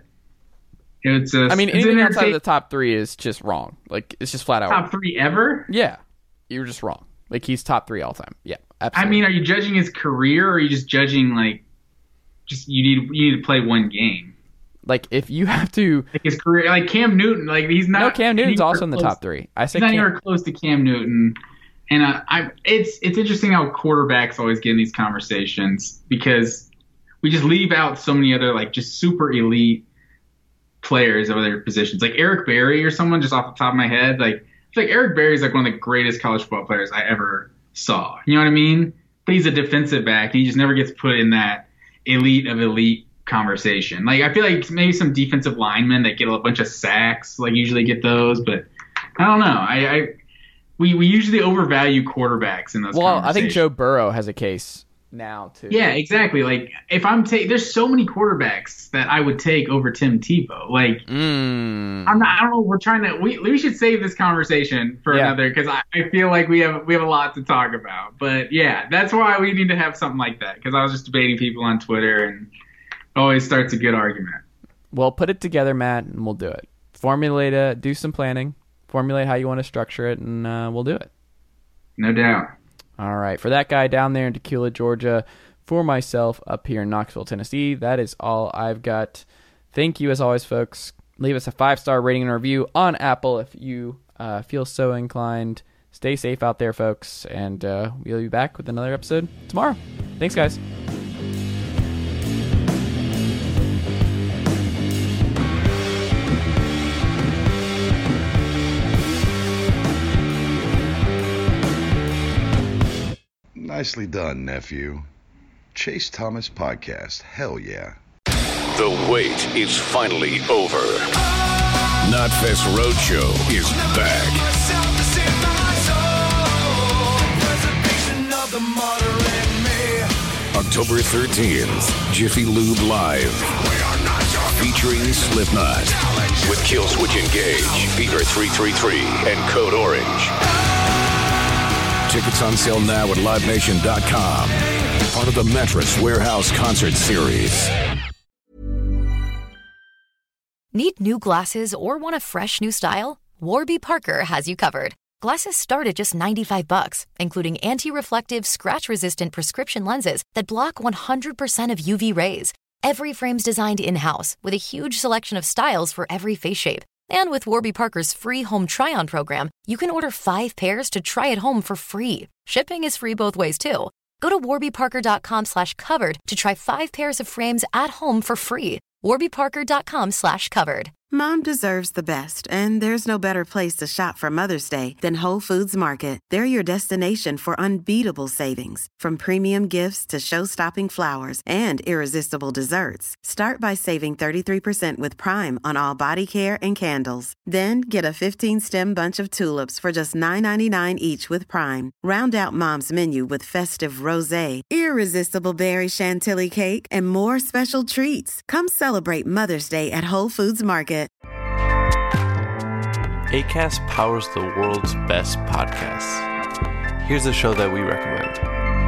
it's a. I mean, it's anything an outside of the entertain- top three is just wrong. Like, it's just flat out. top three ever. Yeah, you were just wrong. Like, he's top three all time. Yeah, I absolutely. mean, are you judging his career, or are you just judging like, just you need you need to play one game? like if you have to. Like his career, like Cam Newton, like he's not. No, Cam Newton's anywhere also in the close- top three. I say He's not Cam, anywhere close to Cam Newton. And uh, I, it's it's interesting how quarterbacks always get in these conversations because we just leave out so many other like just super elite players of other positions, like Eric Berry or someone just off the top of my head. Like I feel like Eric Berry is like one of the greatest college football players I ever saw. You know what I mean? But he's a defensive back. And he just never gets put in that elite of elite conversation. Like I feel like maybe some defensive linemen that get a bunch of sacks like usually get those, but I don't know. I. I We we usually overvalue quarterbacks in those well, I conversations. think Joe Burrow has a case now too. Yeah, exactly. Like if I'm taking, there's so many quarterbacks that I would take over Tim Tebow. Like Mm. I'm not. I don't know. We're trying to. We we should save this conversation for Yeah. another because I, I feel like we have we have a lot to talk about. But yeah, that's why we need to have something like that because I was just debating people on Twitter and it always starts a good argument. Well, put it together, Matt, and we'll do it. Formulate a, do some planning. Formulate how you want to structure it, and uh, we'll do it. No doubt. All right. For that guy down there in Tequila, Georgia, for myself up here in Knoxville, Tennessee, that is all I've got. Thank you, as always, folks. Leave us a five-star rating and review on Apple if you uh, feel so inclined. Stay safe out there, folks, and uh, we'll be back with another episode tomorrow. Thanks, guys. Nicely done, nephew. Chase Thomas Podcast. Hell yeah. The wait is finally over. Knotfest Roadshow is back. October thirteenth, Jiffy Lube Live. Featuring Slipknot. With Killswitch Engage, Peter three three three, and Code Orange. Tickets on sale now at live nation dot com. Part of the Mattress Warehouse Concert Series. Need new glasses or want a fresh new style? Warby Parker has you covered. Glasses start at just ninety-five bucks, including anti-reflective, scratch-resistant prescription lenses that block one hundred percent of U V rays. Every frame's designed in-house with a huge selection of styles for every face shape. And with Warby Parker's free home try-on program, you can order five pairs to try at home for free. Shipping is free both ways, too. Go to warby parker dot com slash covered to try five pairs of frames at home for free. warby parker dot com slash covered. Mom deserves the best, and there's no better place to shop for Mother's Day than Whole Foods Market. They're your destination for unbeatable savings, from premium gifts to show-stopping flowers and irresistible desserts. Start by saving thirty-three percent with Prime on all body care and candles. Then get a fifteen-stem bunch of tulips for just nine ninety-nine each with Prime. Round out Mom's menu with festive rosé, irresistible berry chantilly cake, and more special treats. Come celebrate Mother's Day at Whole Foods Market. Acast powers the world's best podcasts. Here's a show that we recommend.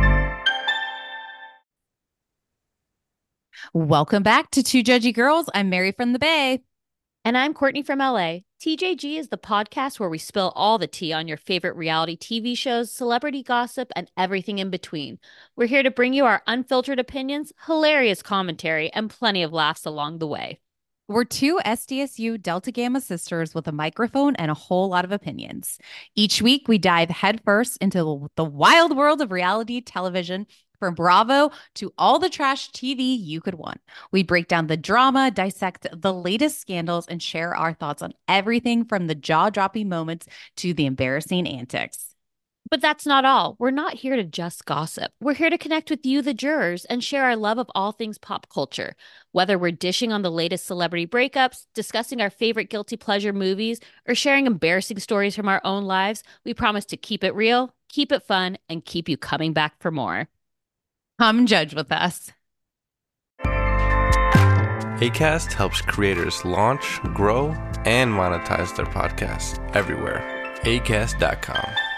Welcome back to Two Judgy Girls. I'm Mary from the Bay. And I'm Courtney from L A. T J G is the podcast where we spill all the tea on your favorite reality T V shows, celebrity gossip, and everything in between. We're here to bring you our unfiltered opinions, hilarious commentary, and plenty of laughs along the way. We're two S D S U Delta Gamma sisters with a microphone and a whole lot of opinions. Each week, we dive headfirst into the wild world of reality television, from Bravo to all the trash T V you could want. We break down the drama, dissect the latest scandals, and share our thoughts on everything from the jaw-dropping moments to the embarrassing antics. But that's not all. We're not here to just gossip. We're here to connect with you, the jurors, and share our love of all things pop culture. Whether we're dishing on the latest celebrity breakups, discussing our favorite guilty pleasure movies, or sharing embarrassing stories from our own lives, we promise to keep it real, keep it fun, and keep you coming back for more. Come judge with us. Acast helps creators launch, grow, and monetize their podcasts everywhere. acast dot com.